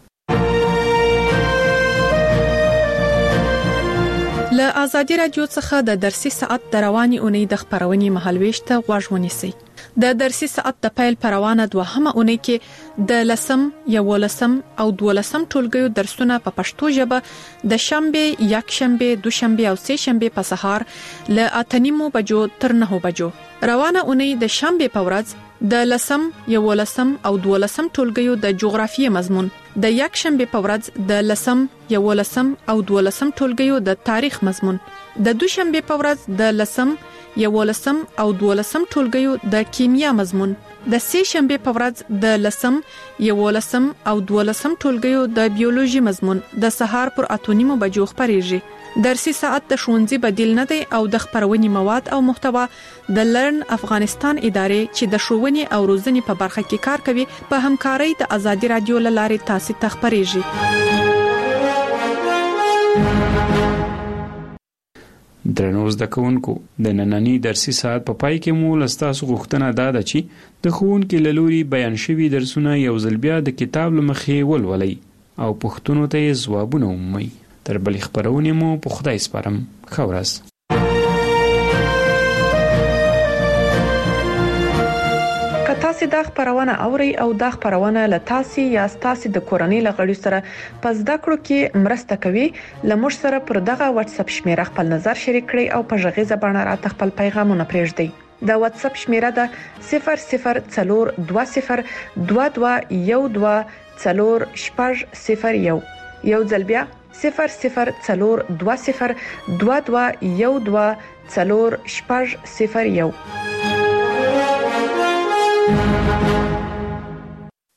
له آزادي رادیو څخه د درسي ساعت د رواني اونۍ د خبرونې مهالويش ته غوږ ونیسئ. د درسي ساعت د پیل پروانه دوهمه اونۍ کې د لسم، یولسم او دولسم ټولګیو درسونه په پښتو ژبه د شنبه، یکشنبه، دوشنبه او سه شنبه په سهار له اته نیمو بجو تر نهو بجو. روانه اونۍ د شنبه په ورځ د لسم، یولسم او دولسم ټولګیو د جغرافیې مضمون، د یکشنبه په ورځ د لسم، یولسم او دولسم ټولګیو د تاریخ مضمون، د دوشنبه په ورځ د لسم، یولسم او دولسم ټولګیو د کیمیا مضمون، د سې شنبه په ورځ د لسم یولسم او دولسم ټولګیو د بیولوژي مضمون د سهار پر اته نیمو بجو خبريږي درسي ساعت د ښوونځي بدیل نه دی او د خبرونې مواد او محتوا د لرن افغانستان ادارې چې د ښوونې او روزنې په برخه کې کار کوي په همکارۍ د ازادي رادیو لارې تاسو ته خبريږي. درنو زده کوونکو د نننی درسي ساعت په پای کې مو لستاسو غوښتنه دا ده چې د ښوونکي له لوري بیان شوي درسونه یو ځل بیا د کتاب له مخې ولولئ او پوښتنو ته یې ځوابونه ومومئ. تر بلې خبرونې مو په خدای سپارم. ښه ورځ. تاسو دا خبرونه اوري او دا خبرونه له تاسو یا تاسو د کورنۍ لغړی سره پس د کړو کې مرسته کوي. لمر سره پر دغه واتس اپ شمیره خپل نظر شریک کړئ او په ژغې زبانه را خپل پیغامونه پرېږدئ. د واتس اپ شمیره ده صفر صفر څلور دوه صفر دوه دوه یو دوه څلور شپږ صفر یو. یو ځل بیا صفر صفر څلور دوه صفر دوه دوه یو دوه څلور شپږ صفر یو.